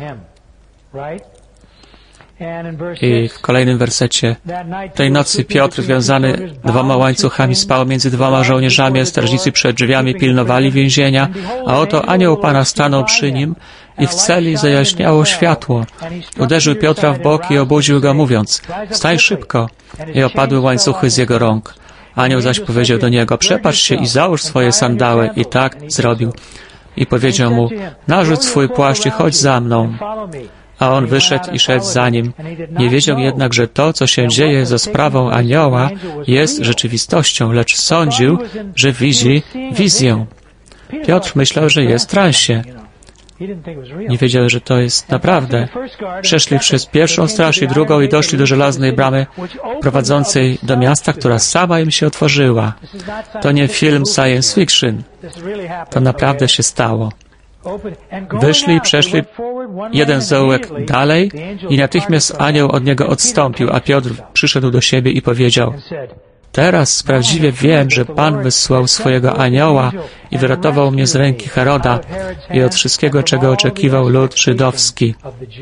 I w kolejnym wersecie: tej nocy Piotr, związany 2 łańcuchami, spał między 2 żołnierzami, a strażnicy przed drzwiami pilnowali więzienia, a oto anioł Pana stanął przy nim i w celi zajaśniało światło. Uderzył Piotra w bok i obudził go, mówiąc: wstań szybko. I opadły łańcuchy z jego rąk. Anioł zaś powiedział do niego: przepatrz się i załóż swoje sandały. I tak zrobił. I powiedział mu: narzuć swój płaszcz i chodź za mną. A on wyszedł i szedł za nim. Nie wiedział jednak, że to, co się dzieje za sprawą anioła, jest rzeczywistością, lecz sądził, że widzi wizję. Piotr myślał, że jest w transie. Nie wiedział, że to jest naprawdę. Przeszli przez pierwszą straż i drugą i doszli do żelaznej bramy prowadzącej do miasta, która sama im się otworzyła. To nie film science fiction. To naprawdę się stało. Wyszli i przeszli jeden zaułek dalej i natychmiast anioł od niego odstąpił, a Piotr przyszedł do siebie i powiedział: teraz prawdziwie wiem, że Pan wysłał swojego anioła i wyratował mnie z ręki Heroda i od wszystkiego, czego oczekiwał lud żydowski.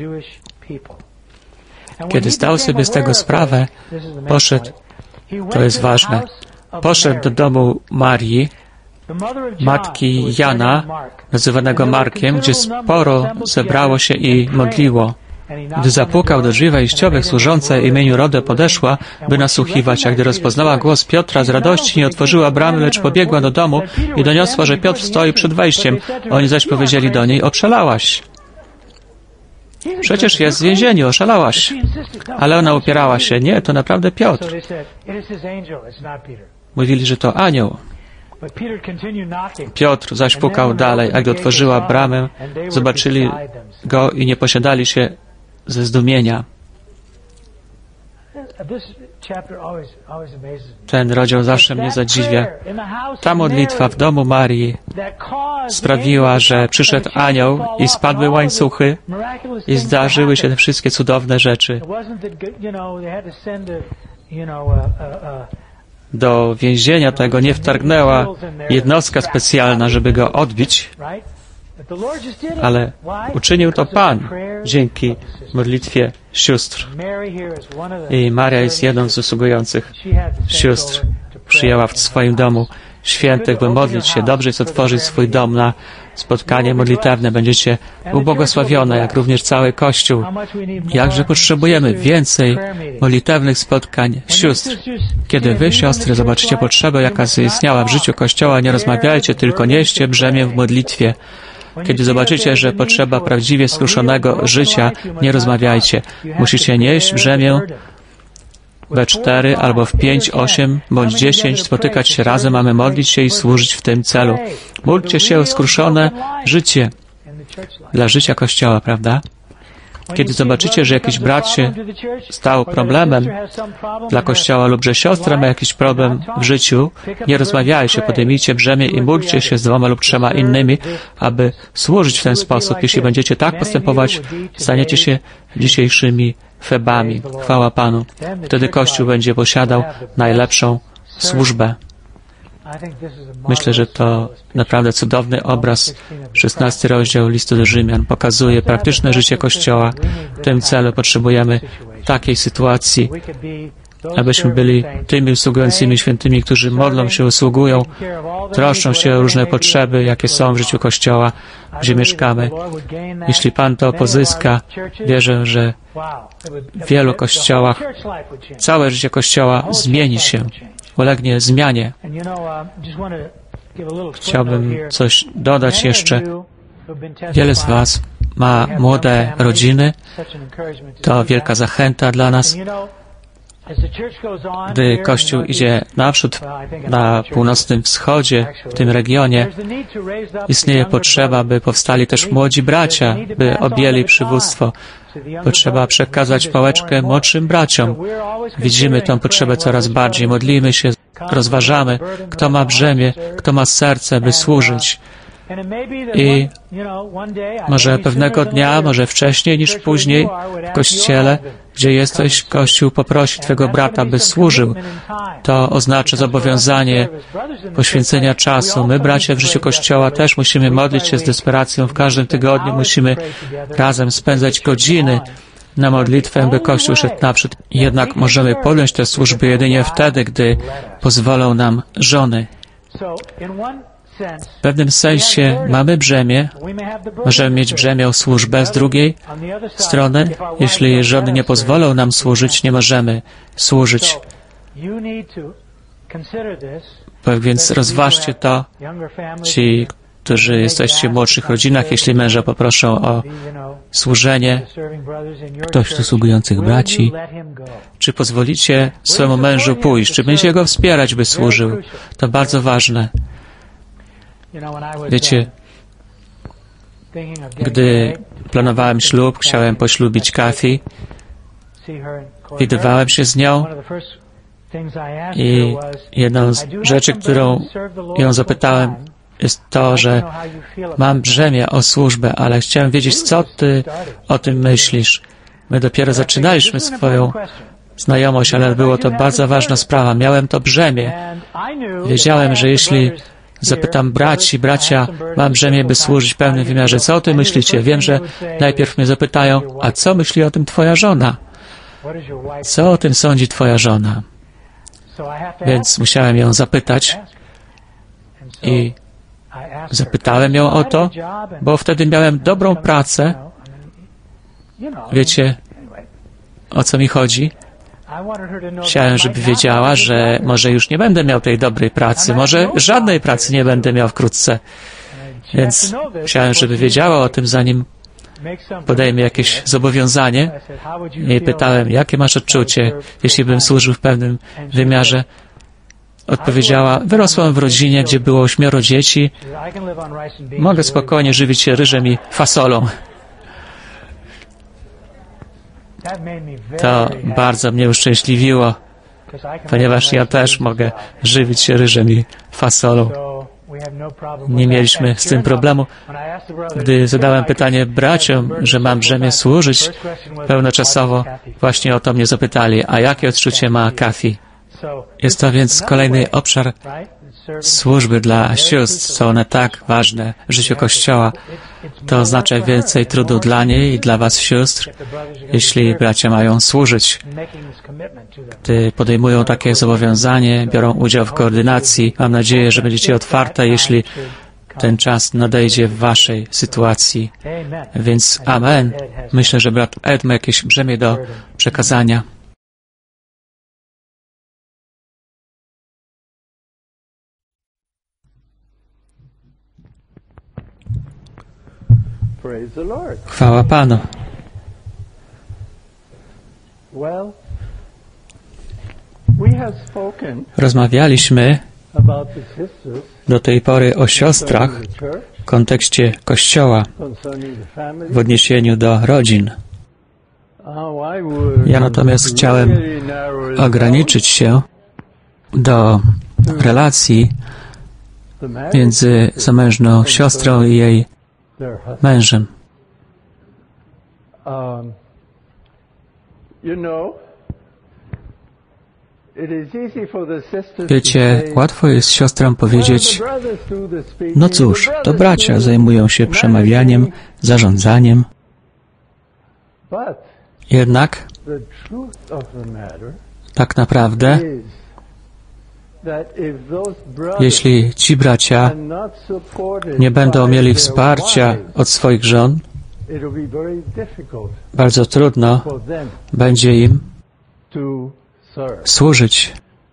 Kiedy zdał sobie z tego sprawę, poszedł, to jest ważne, poszedł do domu Marii, matki Jana, nazywanego Markiem, gdzie sporo zebrało się i modliło. Gdy zapukał do drzwi wejściowych, służąca imieniu Rodę podeszła, by nasłuchiwać, a gdy rozpoznała głos Piotra, z radości nie otworzyła bramy, lecz pobiegła do domu i doniosła, że Piotr stoi przed wejściem. Oni zaś powiedzieli do niej: oszalałaś. Przecież jest w więzieniu, oszalałaś. Ale ona upierała się: nie, to naprawdę Piotr. Mówili, że to anioł. Piotr zaś pukał dalej, a gdy otworzyła bramę, zobaczyli go i nie posiadali się ze zdumienia. Ten rozdział zawsze mnie zadziwia. Ta modlitwa w domu Marii sprawiła, że przyszedł anioł i spadły łańcuchy i zdarzyły się te wszystkie cudowne rzeczy. Do więzienia tego nie wtargnęła jednostka specjalna, żeby go odbić, ale uczynił to Pan dzięki modlitwie sióstr. I Maria jest jedną z usługujących sióstr. Przyjęła w swoim domu świętych, by modlić się. Dobrze jest otworzyć swój dom na spotkanie modlitewne. Będziecie ubłogosławione, jak również cały Kościół. Jakże potrzebujemy więcej modlitewnych spotkań sióstr. Kiedy wy, siostry, zobaczycie potrzebę, jaka zaistniała w życiu Kościoła, nie rozmawiajcie, tylko nieście brzemię w modlitwie. Kiedy zobaczycie, że potrzeba prawdziwie skruszonego życia, nie rozmawiajcie. Musicie nieść brzemię we 4 albo w 5, 8 bądź 10, spotykać się razem, mamy modlić się i służyć w tym celu. Módlcie się o skruszone życie dla życia Kościoła, prawda? Kiedy zobaczycie, że jakiś brat się stał problemem dla Kościoła lub że siostra ma jakiś problem w życiu, nie rozmawiajcie, podejmijcie brzemię i módlcie się z 2 lub 3 innymi, aby służyć w ten sposób. Jeśli będziecie tak postępować, staniecie się dzisiejszymi Febami. Chwała Panu. Wtedy Kościół będzie posiadał najlepszą służbę. Myślę, że to naprawdę cudowny obraz. 16 rozdział listu do Rzymian pokazuje praktyczne życie Kościoła. W tym celu potrzebujemy takiej sytuacji, abyśmy byli tymi usługującymi świętymi, którzy modlą się, usługują, troszczą się o różne potrzeby, jakie są w życiu Kościoła, gdzie mieszkamy. Jeśli Pan to pozyska, wierzę, że w wielu kościołach całe życie Kościoła zmieni się, ulegnie zmianie. Chciałbym coś dodać jeszcze. Wiele z Was ma młode rodziny. To wielka zachęta dla nas. Gdy Kościół idzie naprzód na północnym wschodzie, w tym regionie, istnieje potrzeba, by powstali też młodzi bracia, by objęli przywództwo. Potrzeba przekazać pałeczkę młodszym braciom. Widzimy tę potrzebę coraz bardziej. Modlimy się, rozważamy, kto ma brzemię, kto ma serce, by służyć. I może pewnego dnia, może wcześniej niż później w Kościele, gdzie jesteś, Kościół poprosi Twego brata, by służył. To oznacza zobowiązanie poświęcenia czasu. My, bracia w życiu Kościoła, też musimy modlić się z desperacją. W każdym tygodniu musimy razem spędzać godziny na modlitwę, by Kościół szedł naprzód. Jednak możemy podjąć te służby jedynie wtedy, gdy pozwolą nam żony. W pewnym sensie mamy brzemię, możemy mieć brzemię o służbę. Z drugiej strony, jeśli żony nie pozwolą nam służyć, nie możemy służyć. Więc rozważcie to, ci, którzy jesteście w młodszych rodzinach, jeśli męża poproszą o służenie, ktoś z usługujących braci, czy pozwolicie swemu mężu pójść, czy będziecie go wspierać, by służył. To bardzo ważne. Wiecie, gdy planowałem ślub, chciałem poślubić Kathy, widywałem się z nią i jedną z rzeczy, którą ją zapytałem, jest to, że mam brzemię o służbę, ale chciałem wiedzieć, co Ty o tym myślisz. My dopiero zaczynaliśmy swoją znajomość, ale było to bardzo ważna sprawa. Miałem to brzemię. Wiedziałem, że jeśli zapytam bracia, mam brzemię, by służyć w pełnym wymiarze. Co o tym myślicie? Wiem, że najpierw mnie zapytają, a co myśli o tym Twoja żona? Co o tym sądzi Twoja żona? Więc musiałem ją zapytać i zapytałem ją o to, bo wtedy miałem dobrą pracę. Wiecie, o co mi chodzi? Chciałem, żeby wiedziała, że może już nie będę miał tej dobrej pracy, może żadnej pracy nie będę miał wkrótce. Więc chciałem, żeby wiedziała o tym, zanim podejmie jakieś zobowiązanie. I pytałem, jakie masz odczucie, jeśli bym służył w pewnym wymiarze. Odpowiedziała, wyrosłam w rodzinie, gdzie było 8 dzieci. Mogę spokojnie żywić się ryżem i fasolą. To bardzo mnie uszczęśliwiło, ponieważ ja też mogę żywić się ryżem i fasolą. Nie mieliśmy z tym problemu. Gdy zadałem pytanie braciom, że mam brzemię służyć pełnoczasowo, właśnie o to mnie zapytali, a jakie odczucie ma Kathy? Jest to więc kolejny obszar służby dla sióstr. Są one tak ważne w życiu Kościoła. To oznacza więcej trudu dla niej i dla was, sióstr, jeśli bracia mają służyć. Gdy podejmują takie zobowiązanie, biorą udział w koordynacji. Mam nadzieję, że będziecie otwarte, jeśli ten czas nadejdzie w waszej sytuacji. Więc amen. Myślę, że brat Ed ma jakieś brzemię do przekazania. Chwała Panu. Rozmawialiśmy do tej pory o siostrach w kontekście Kościoła, w odniesieniu do rodzin. Ja natomiast chciałem ograniczyć się do relacji między zamężną siostrą i jej mężem. Wiecie, łatwo jest siostrom powiedzieć, no cóż, to bracia zajmują się przemawianiem, zarządzaniem. Jednak tak naprawdę, jeśli ci bracia nie będą mieli wsparcia od swoich żon, bardzo trudno będzie im służyć.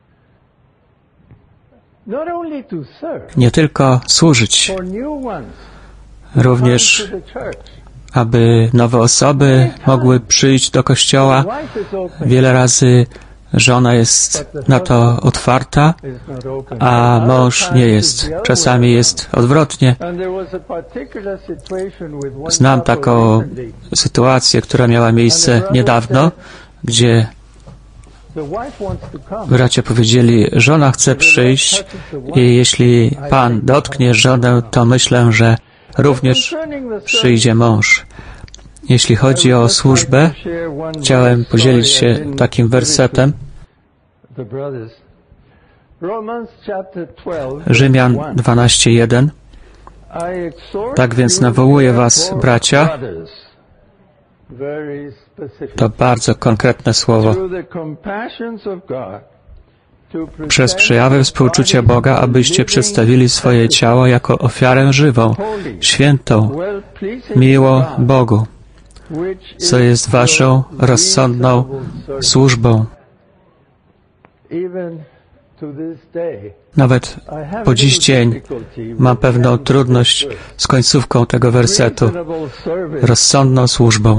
Nie tylko służyć, również aby nowe osoby mogły przyjść do Kościoła. Wiele razy żona jest na to otwarta, a mąż nie jest. Czasami jest odwrotnie. Znam taką sytuację, która miała miejsce niedawno, gdzie bracia powiedzieli, żona chce przyjść i jeśli Pan dotknie żonę, to myślę, że również przyjdzie mąż. Jeśli chodzi o służbę, chciałem podzielić się takim wersetem. Rzymian 12:1. Tak więc nawołuję was, bracia, to bardzo konkretne słowo, przez przejawy współczucia Boga, abyście przedstawili swoje ciało jako ofiarę żywą, świętą, miłą Bogu, co jest waszą rozsądną służbą. Nawet po dziś dzień mam pewną trudność z końcówką tego wersetu. Rozsądną służbą.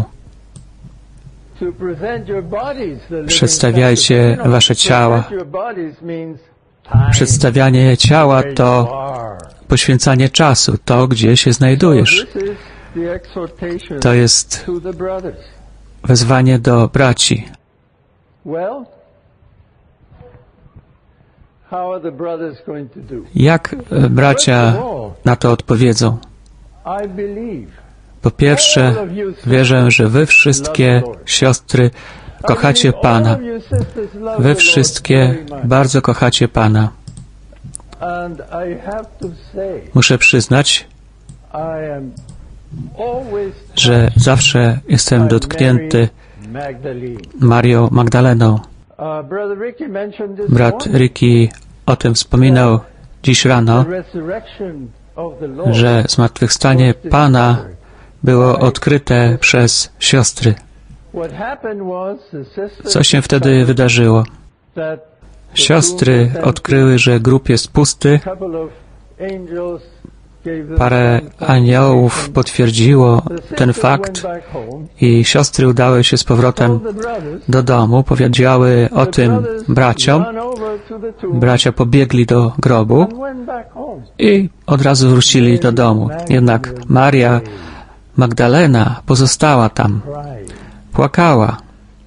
Przedstawiajcie wasze ciała. Przedstawianie ciała to poświęcanie czasu, to gdzie się znajdujesz. To jest wezwanie do braci. Jak bracia na to odpowiedzą? Po pierwsze, wierzę, że wy wszystkie siostry kochacie Pana. Wy wszystkie bardzo kochacie Pana. Muszę przyznać, że zawsze jestem dotknięty Marią Magdaleną. Brat Ricky o tym wspominał dziś rano, że zmartwychwstanie Pana było odkryte przez siostry. Co się wtedy wydarzyło? Siostry odkryły, że grób jest pusty. Parę aniołów potwierdziło ten fakt i siostry udały się z powrotem do domu, powiedziały o tym braciom. Bracia pobiegli do grobu i od razu wrócili do domu. Jednak Maria Magdalena pozostała tam. Płakała.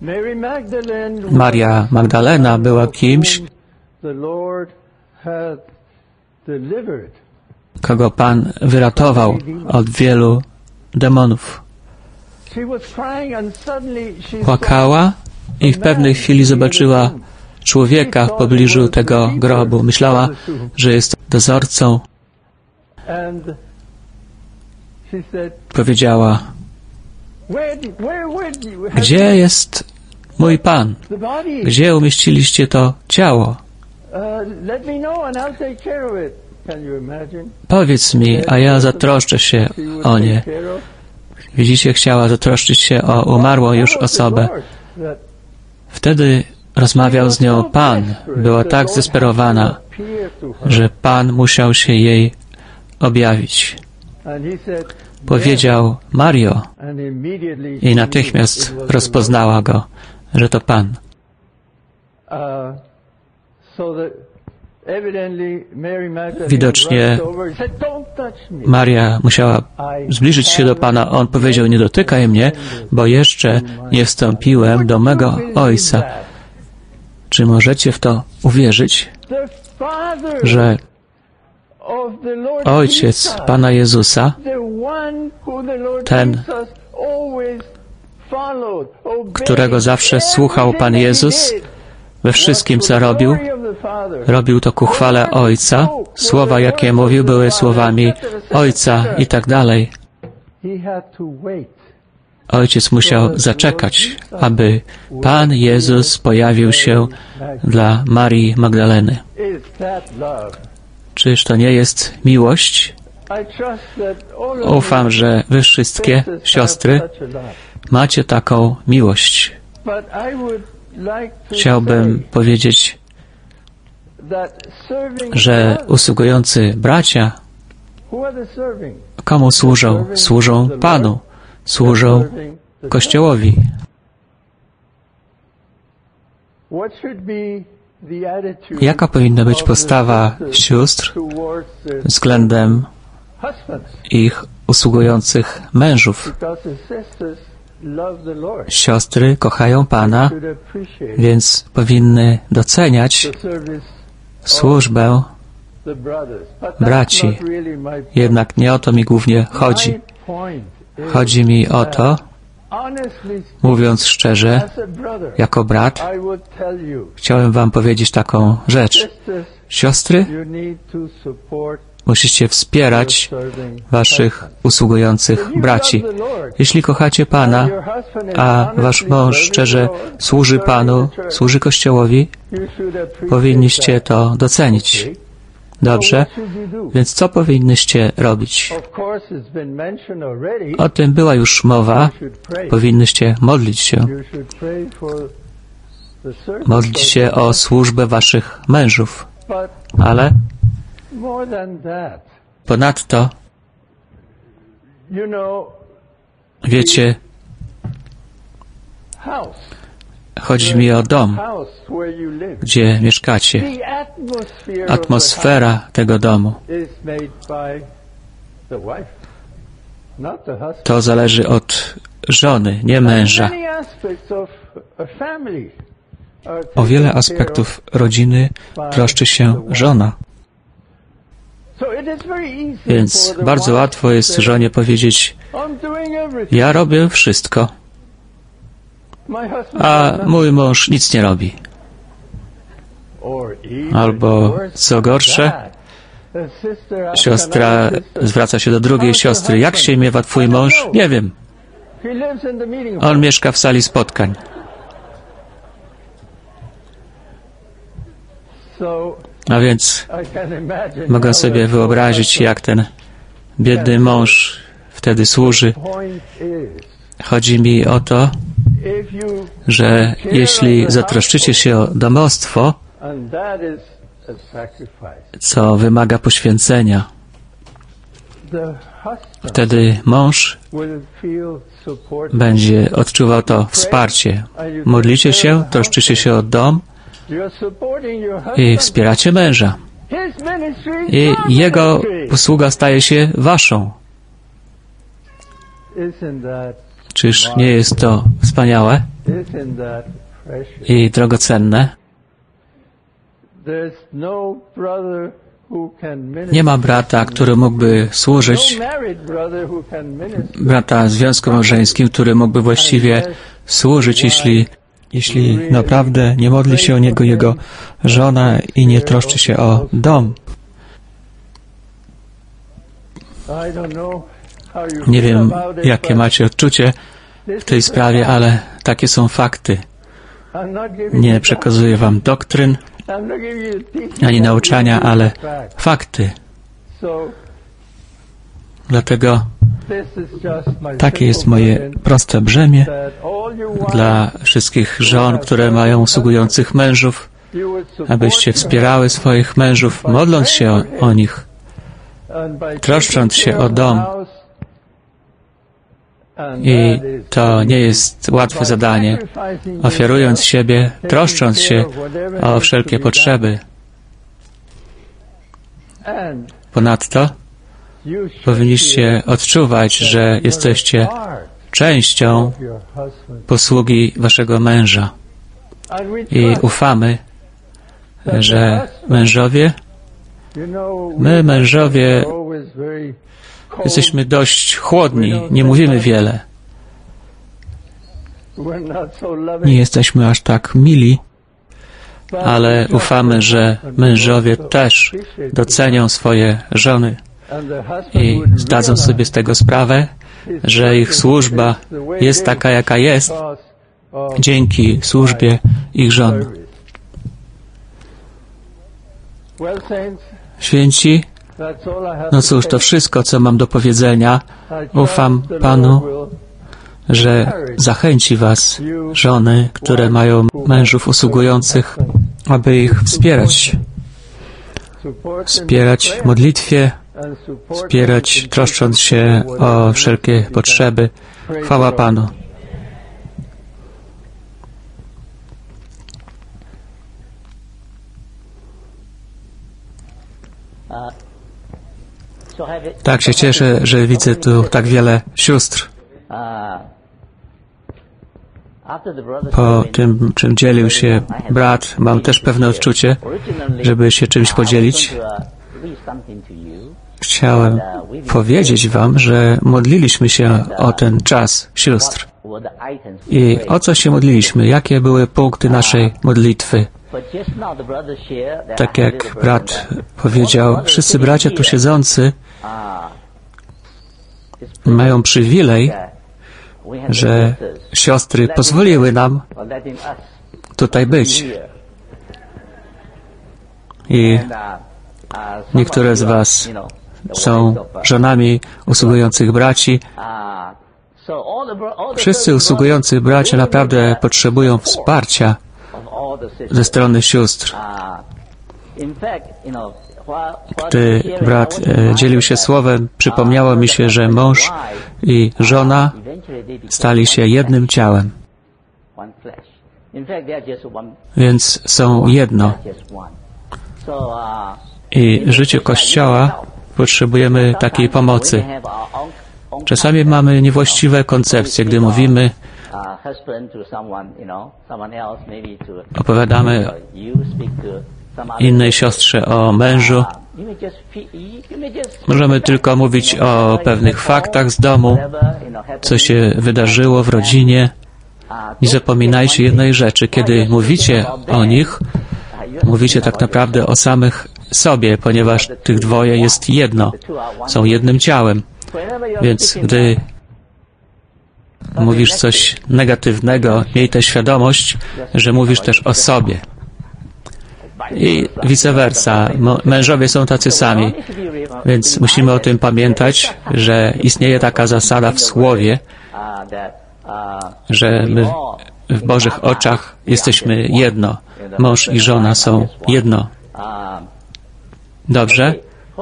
Maria Magdalena była kimś, kogo Pan wyratował od wielu demonów. Płakała i w pewnej chwili zobaczyła człowieka w pobliżu tego grobu. Myślała, że jest dozorcą. Powiedziała, gdzie jest mój Pan? Gdzie umieściliście to ciało? Powiedz mi, a ja zatroszczę się o nie. Widzicie, chciała zatroszczyć się o umarłą już osobę. Wtedy rozmawiał z nią Pan. Była tak zdesperowana, że Pan musiał się jej objawić. Powiedział, Mario, i natychmiast rozpoznała go, że to Pan. Widocznie Maria musiała zbliżyć się do Pana. On powiedział, nie dotykaj mnie, bo jeszcze nie wstąpiłem do mego Ojca. Czy możecie w to uwierzyć, że Ojciec Pana Jezusa, ten, którego zawsze słuchał Pan Jezus, we wszystkim, co robił, robił to ku chwale Ojca. Słowa, jakie mówił, były słowami Ojca i tak dalej. Ojciec musiał zaczekać, aby Pan Jezus pojawił się dla Marii Magdaleny. Czyż to nie jest miłość? Ufam, że wy wszystkie siostry macie taką miłość. Chciałbym powiedzieć, że usługujący bracia komu służą? Służą Panu, służą Kościołowi. Jaka powinna być postawa sióstr względem ich usługujących mężów? Siostry kochają Pana, więc powinny doceniać służbę braci. Jednak nie o to mi głównie chodzi. Chodzi mi o to, mówiąc szczerze, jako brat, chciałem wam powiedzieć taką rzecz. Siostry, musicie wspierać waszych usługujących braci. Jeśli kochacie Pana, a wasz mąż szczerze służy Panu, służy Kościołowi, powinniście to docenić. Dobrze? Więc co powinnyście robić? O tym była już mowa. Powinnyście modlić się. Modlić się o służbę waszych mężów. Ale ponadto, wiecie, chodzi mi o dom, gdzie mieszkacie. Atmosfera tego domu. To zależy od żony, nie męża. O wiele aspektów rodziny troszczy się żona. Więc bardzo łatwo jest żonie powiedzieć: ja robię wszystko, a mój mąż nic nie robi. Albo co gorsze, siostra zwraca się do drugiej siostry: jak się miewa twój mąż? Nie wiem. On mieszka w sali spotkań. A więc mogę sobie wyobrazić, jak ten biedny mąż wtedy służy. Chodzi mi o to, że jeśli zatroszczycie się o domostwo, co wymaga poświęcenia, wtedy mąż będzie odczuwał to wsparcie. Modlicie się, troszczycie się o dom i wspieracie męża. I jego usługa staje się waszą. Czyż nie jest to wspaniałe i drogocenne? Nie ma brata, który mógłby służyć, brata w związku małżeńskim, który mógłby właściwie służyć, jeśli naprawdę nie modli się o niego jego żona i nie troszczy się o dom. Nie wiem, jakie macie odczucie w tej sprawie, ale takie są fakty. Nie przekazuję wam doktryn, ani nauczania, ale fakty. Dlatego takie jest moje proste brzemię dla wszystkich żon, które mają usługujących mężów, abyście wspierały swoich mężów, modląc się o nich, troszcząc się o dom. I to nie jest łatwe zadanie, ofiarując siebie, troszcząc się o wszelkie potrzeby. Ponadto powinniście odczuwać, że jesteście częścią posługi waszego męża. I ufamy, że mężowie, my mężowie jesteśmy dość chłodni, nie mówimy wiele. Nie jesteśmy aż tak mili, ale ufamy, że mężowie też docenią swoje żony i zdadzą sobie z tego sprawę, że ich służba jest taka, jaka jest, dzięki służbie ich żon. Święci, no cóż, to wszystko, co mam do powiedzenia. Ufam Panu, że zachęci was, żony, które mają mężów usługujących, aby ich wspierać. Wspierać w modlitwie, wspierać, troszcząc się o wszelkie potrzeby. Chwała Panu. Tak się cieszę, że widzę tu tak wiele sióstr. Po tym, czym dzielił się brat, mam też pewne odczucie, żeby się czymś podzielić. Chciałem powiedzieć wam, że modliliśmy się o ten czas sióstr. I o co się modliliśmy? Jakie były punkty naszej modlitwy? Tak jak brat powiedział, wszyscy bracia tu siedzący mają przywilej, że siostry pozwoliły nam tutaj być. I niektóre z was są żonami usługujących braci. Wszyscy usługujący bracia naprawdę potrzebują wsparcia ze strony sióstr. Gdy brat dzielił się słowem, przypomniało mi się, że mąż i żona stali się jednym ciałem. Więc są jedno. I w życiu Kościoła potrzebujemy takiej pomocy. Czasami mamy niewłaściwe koncepcje, gdy mówimy, opowiadamy innej siostrze o mężu. Możemy tylko mówić o pewnych faktach z domu, co się wydarzyło w rodzinie. Nie zapominajcie jednej rzeczy. Kiedy mówicie o nich, mówicie tak naprawdę o samych sobie, ponieważ tych dwoje jest jedno. Są jednym ciałem. Więc gdy mówisz coś negatywnego, miej tę świadomość, że mówisz też o sobie. I vice versa. Mężowie są tacy sami. Więc musimy o tym pamiętać, że istnieje taka zasada w Słowie, że my w Bożych oczach jesteśmy jedno. Mąż i żona są jedno. Dobrze?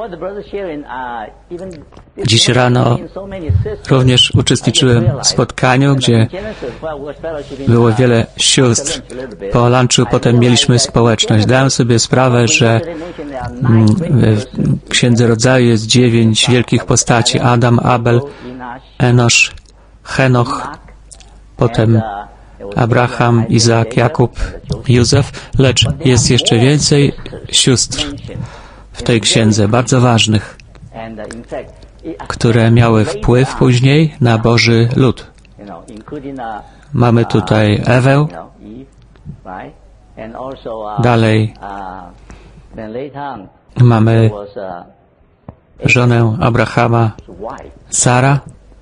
Dziś rano również uczestniczyłem w spotkaniu, gdzie było wiele sióstr. Po lunchu potem mieliśmy społeczność. Dałem sobie sprawę, że w Księdze Rodzaju jest 9 wielkich postaci. Adam, Abel, Enosz, Henoch, potem Abraham, Izaak, Jakub, Józef, lecz jest jeszcze więcej sióstr w tej księdze, bardzo ważnych, które miały wpływ później na Boży lud. Mamy tutaj Ewę, dalej mamy żonę Abrahama, Sara.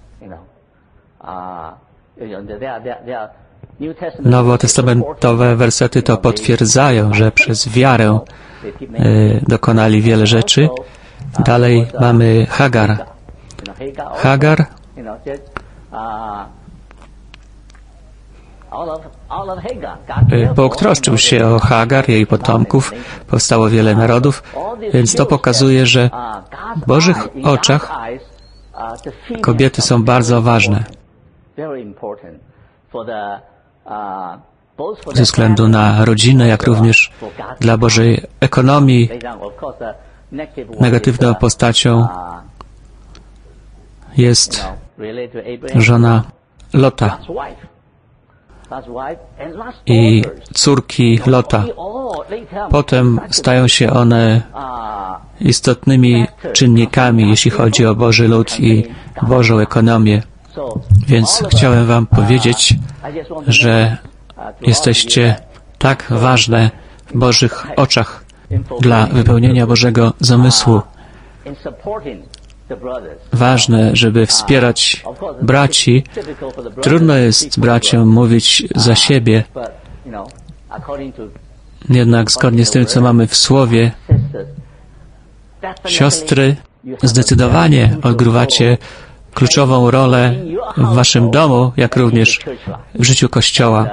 Nowotestamentowe wersety to potwierdzają, że przez wiarę dokonali wiele rzeczy. Dalej mamy Hagar. Hagar Bóg troszczył się o Hagar, jej potomków, powstało wiele narodów, więc to pokazuje, że w Bożych oczach kobiety są bardzo ważne. Ze względu na rodzinę, jak również dla Bożej ekonomii. Negatywną postacią jest żona Lota i córki Lota. Potem stają się one istotnymi czynnikami, jeśli chodzi o Boży lud i Bożą ekonomię. Więc chciałem wam powiedzieć, że jesteście tak ważne w Bożych oczach dla wypełnienia Bożego zamysłu. Ważne, żeby wspierać braci. Trudno jest braciom mówić za siebie. Jednak zgodnie z tym, co mamy w Słowie, siostry, zdecydowanie odgrywacie kluczową rolę w waszym domu, jak również w życiu Kościoła.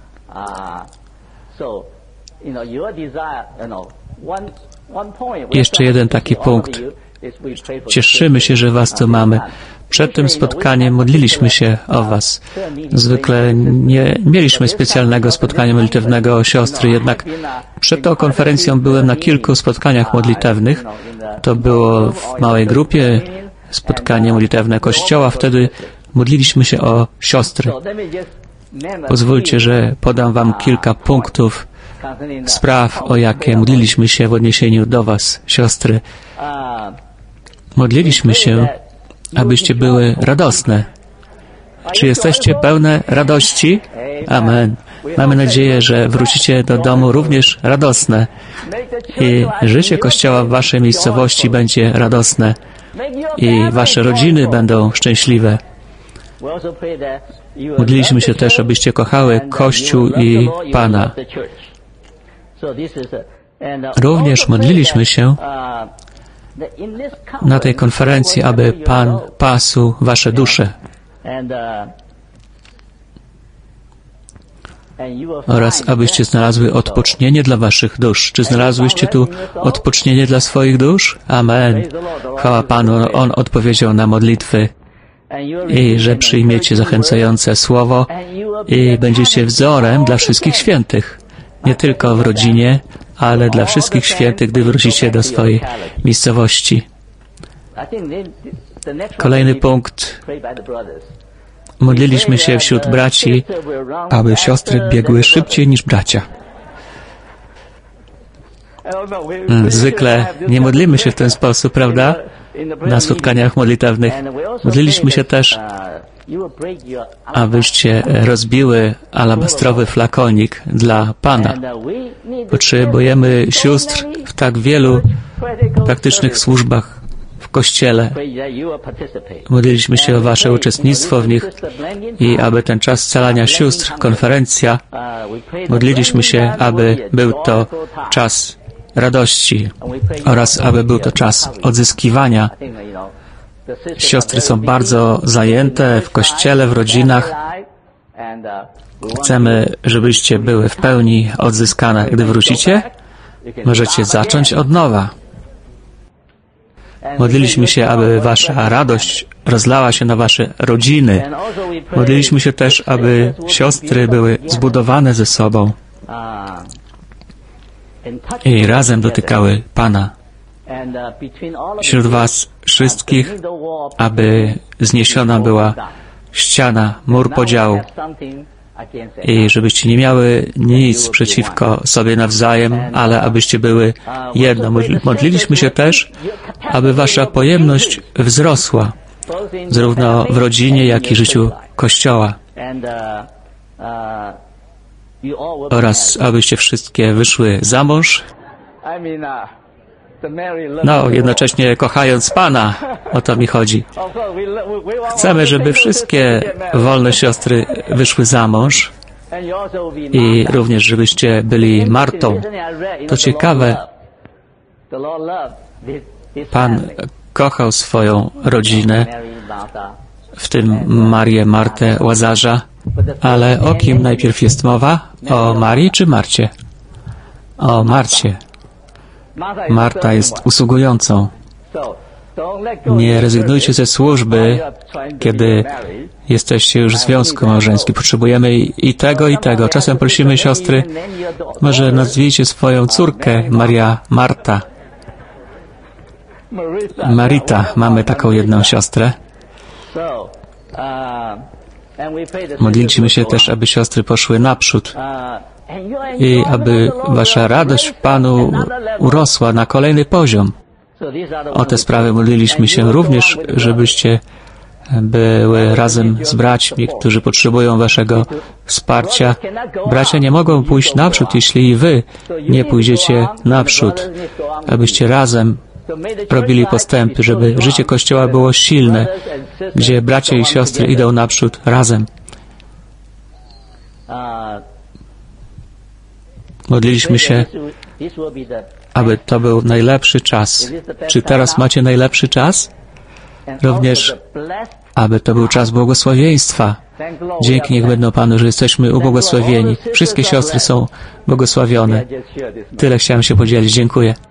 Jeszcze jeden taki punkt. Cieszymy się, że was tu mamy. Przed tym spotkaniem modliliśmy się o was. Zwykle nie mieliśmy specjalnego spotkania modlitewnego o siostry, jednak przed tą konferencją byłem na kilku spotkaniach modlitewnych. To było w małej grupie, spotkanie modlitewne Kościoła. Wtedy modliliśmy się o siostry. Pozwólcie, że podam wam kilka punktów spraw, o jakie modliliśmy się w odniesieniu do was, siostry. Modliliśmy się, abyście były radosne. Czy jesteście pełne radości? Amen. Mamy nadzieję, że wrócicie do domu również radosne i życie Kościoła w waszej miejscowości będzie radosne i wasze rodziny będą szczęśliwe. Modliliśmy się też, abyście kochały Kościół i Pana. Również modliliśmy się na tej konferencji, aby Pan pasł wasze dusze oraz abyście znalazły odpocznienie dla waszych dusz. Czy znalazłyście tu odpocznienie dla swoich dusz? Amen. Chwała Panu, On odpowiedział na modlitwy i że przyjmiecie zachęcające słowo i będziecie wzorem dla wszystkich świętych. Nie tylko w rodzinie, ale dla wszystkich świętych, gdy wrócicie do swojej miejscowości. Kolejny punkt. Modliliśmy się wśród braci, aby siostry biegły szybciej niż bracia. Zwykle nie modlimy się w ten sposób, prawda? Na spotkaniach modlitewnych. Modliliśmy się też, abyście rozbiły alabastrowy flakonik dla Pana. Potrzebujemy sióstr w tak wielu praktycznych służbach w Kościele. Modliliśmy się o wasze uczestnictwo w nich i aby ten czas scalania sióstr, konferencja, modliliśmy się, aby był to czas radości oraz aby był to czas odzyskiwania. Siostry są bardzo zajęte w Kościele, w rodzinach. Chcemy, żebyście były w pełni odzyskane. Gdy wrócicie, możecie zacząć od nowa. Modliliśmy się, aby wasza radość rozlała się na wasze rodziny. Modliliśmy się też, aby siostry były zbudowane ze sobą i razem dotykały Pana. Wśród was wszystkich, aby zniesiona była ściana, mur podziału i żebyście nie miały nic przeciwko sobie nawzajem, ale abyście były jedno. Modliliśmy się też, aby wasza pojemność wzrosła, zarówno w rodzinie, jak i życiu Kościoła. Oraz abyście wszystkie wyszły za mąż, jednocześnie kochając Pana. O to mi chodzi. Chcemy, żeby wszystkie wolne siostry wyszły za mąż i również, żebyście byli Martą. To ciekawe. Pan kochał swoją rodzinę, w tym Marię, Martę, Łazarza. Ale o kim najpierw jest mowa? O Marii czy Marcie? O Marcie. Marta jest usługującą. Nie rezygnujcie ze służby, kiedy jesteście już w związku małżeńskim. Potrzebujemy i tego, i tego. Czasem prosimy siostry, może nazwijcie swoją córkę Maria Marta. Marita. Mamy taką jedną siostrę. Modliliśmy się też, aby siostry poszły naprzód i aby wasza radość w Panu urosła na kolejny poziom. O te sprawy modliliśmy się również, żebyście były razem z braćmi, którzy potrzebują waszego wsparcia. Bracia nie mogą pójść naprzód, jeśli i wy nie pójdziecie naprzód, abyście razem robili postępy, żeby życie Kościoła było silne, gdzie bracia i siostry idą naprzód razem. Modliliśmy się, aby to był najlepszy czas. Czy teraz macie najlepszy czas? Również, aby to był czas błogosławieństwa. Dzięki niech będą Panu, że jesteśmy ubłogosławieni. Wszystkie siostry są błogosławione. Tyle chciałem się podzielić. Dziękuję.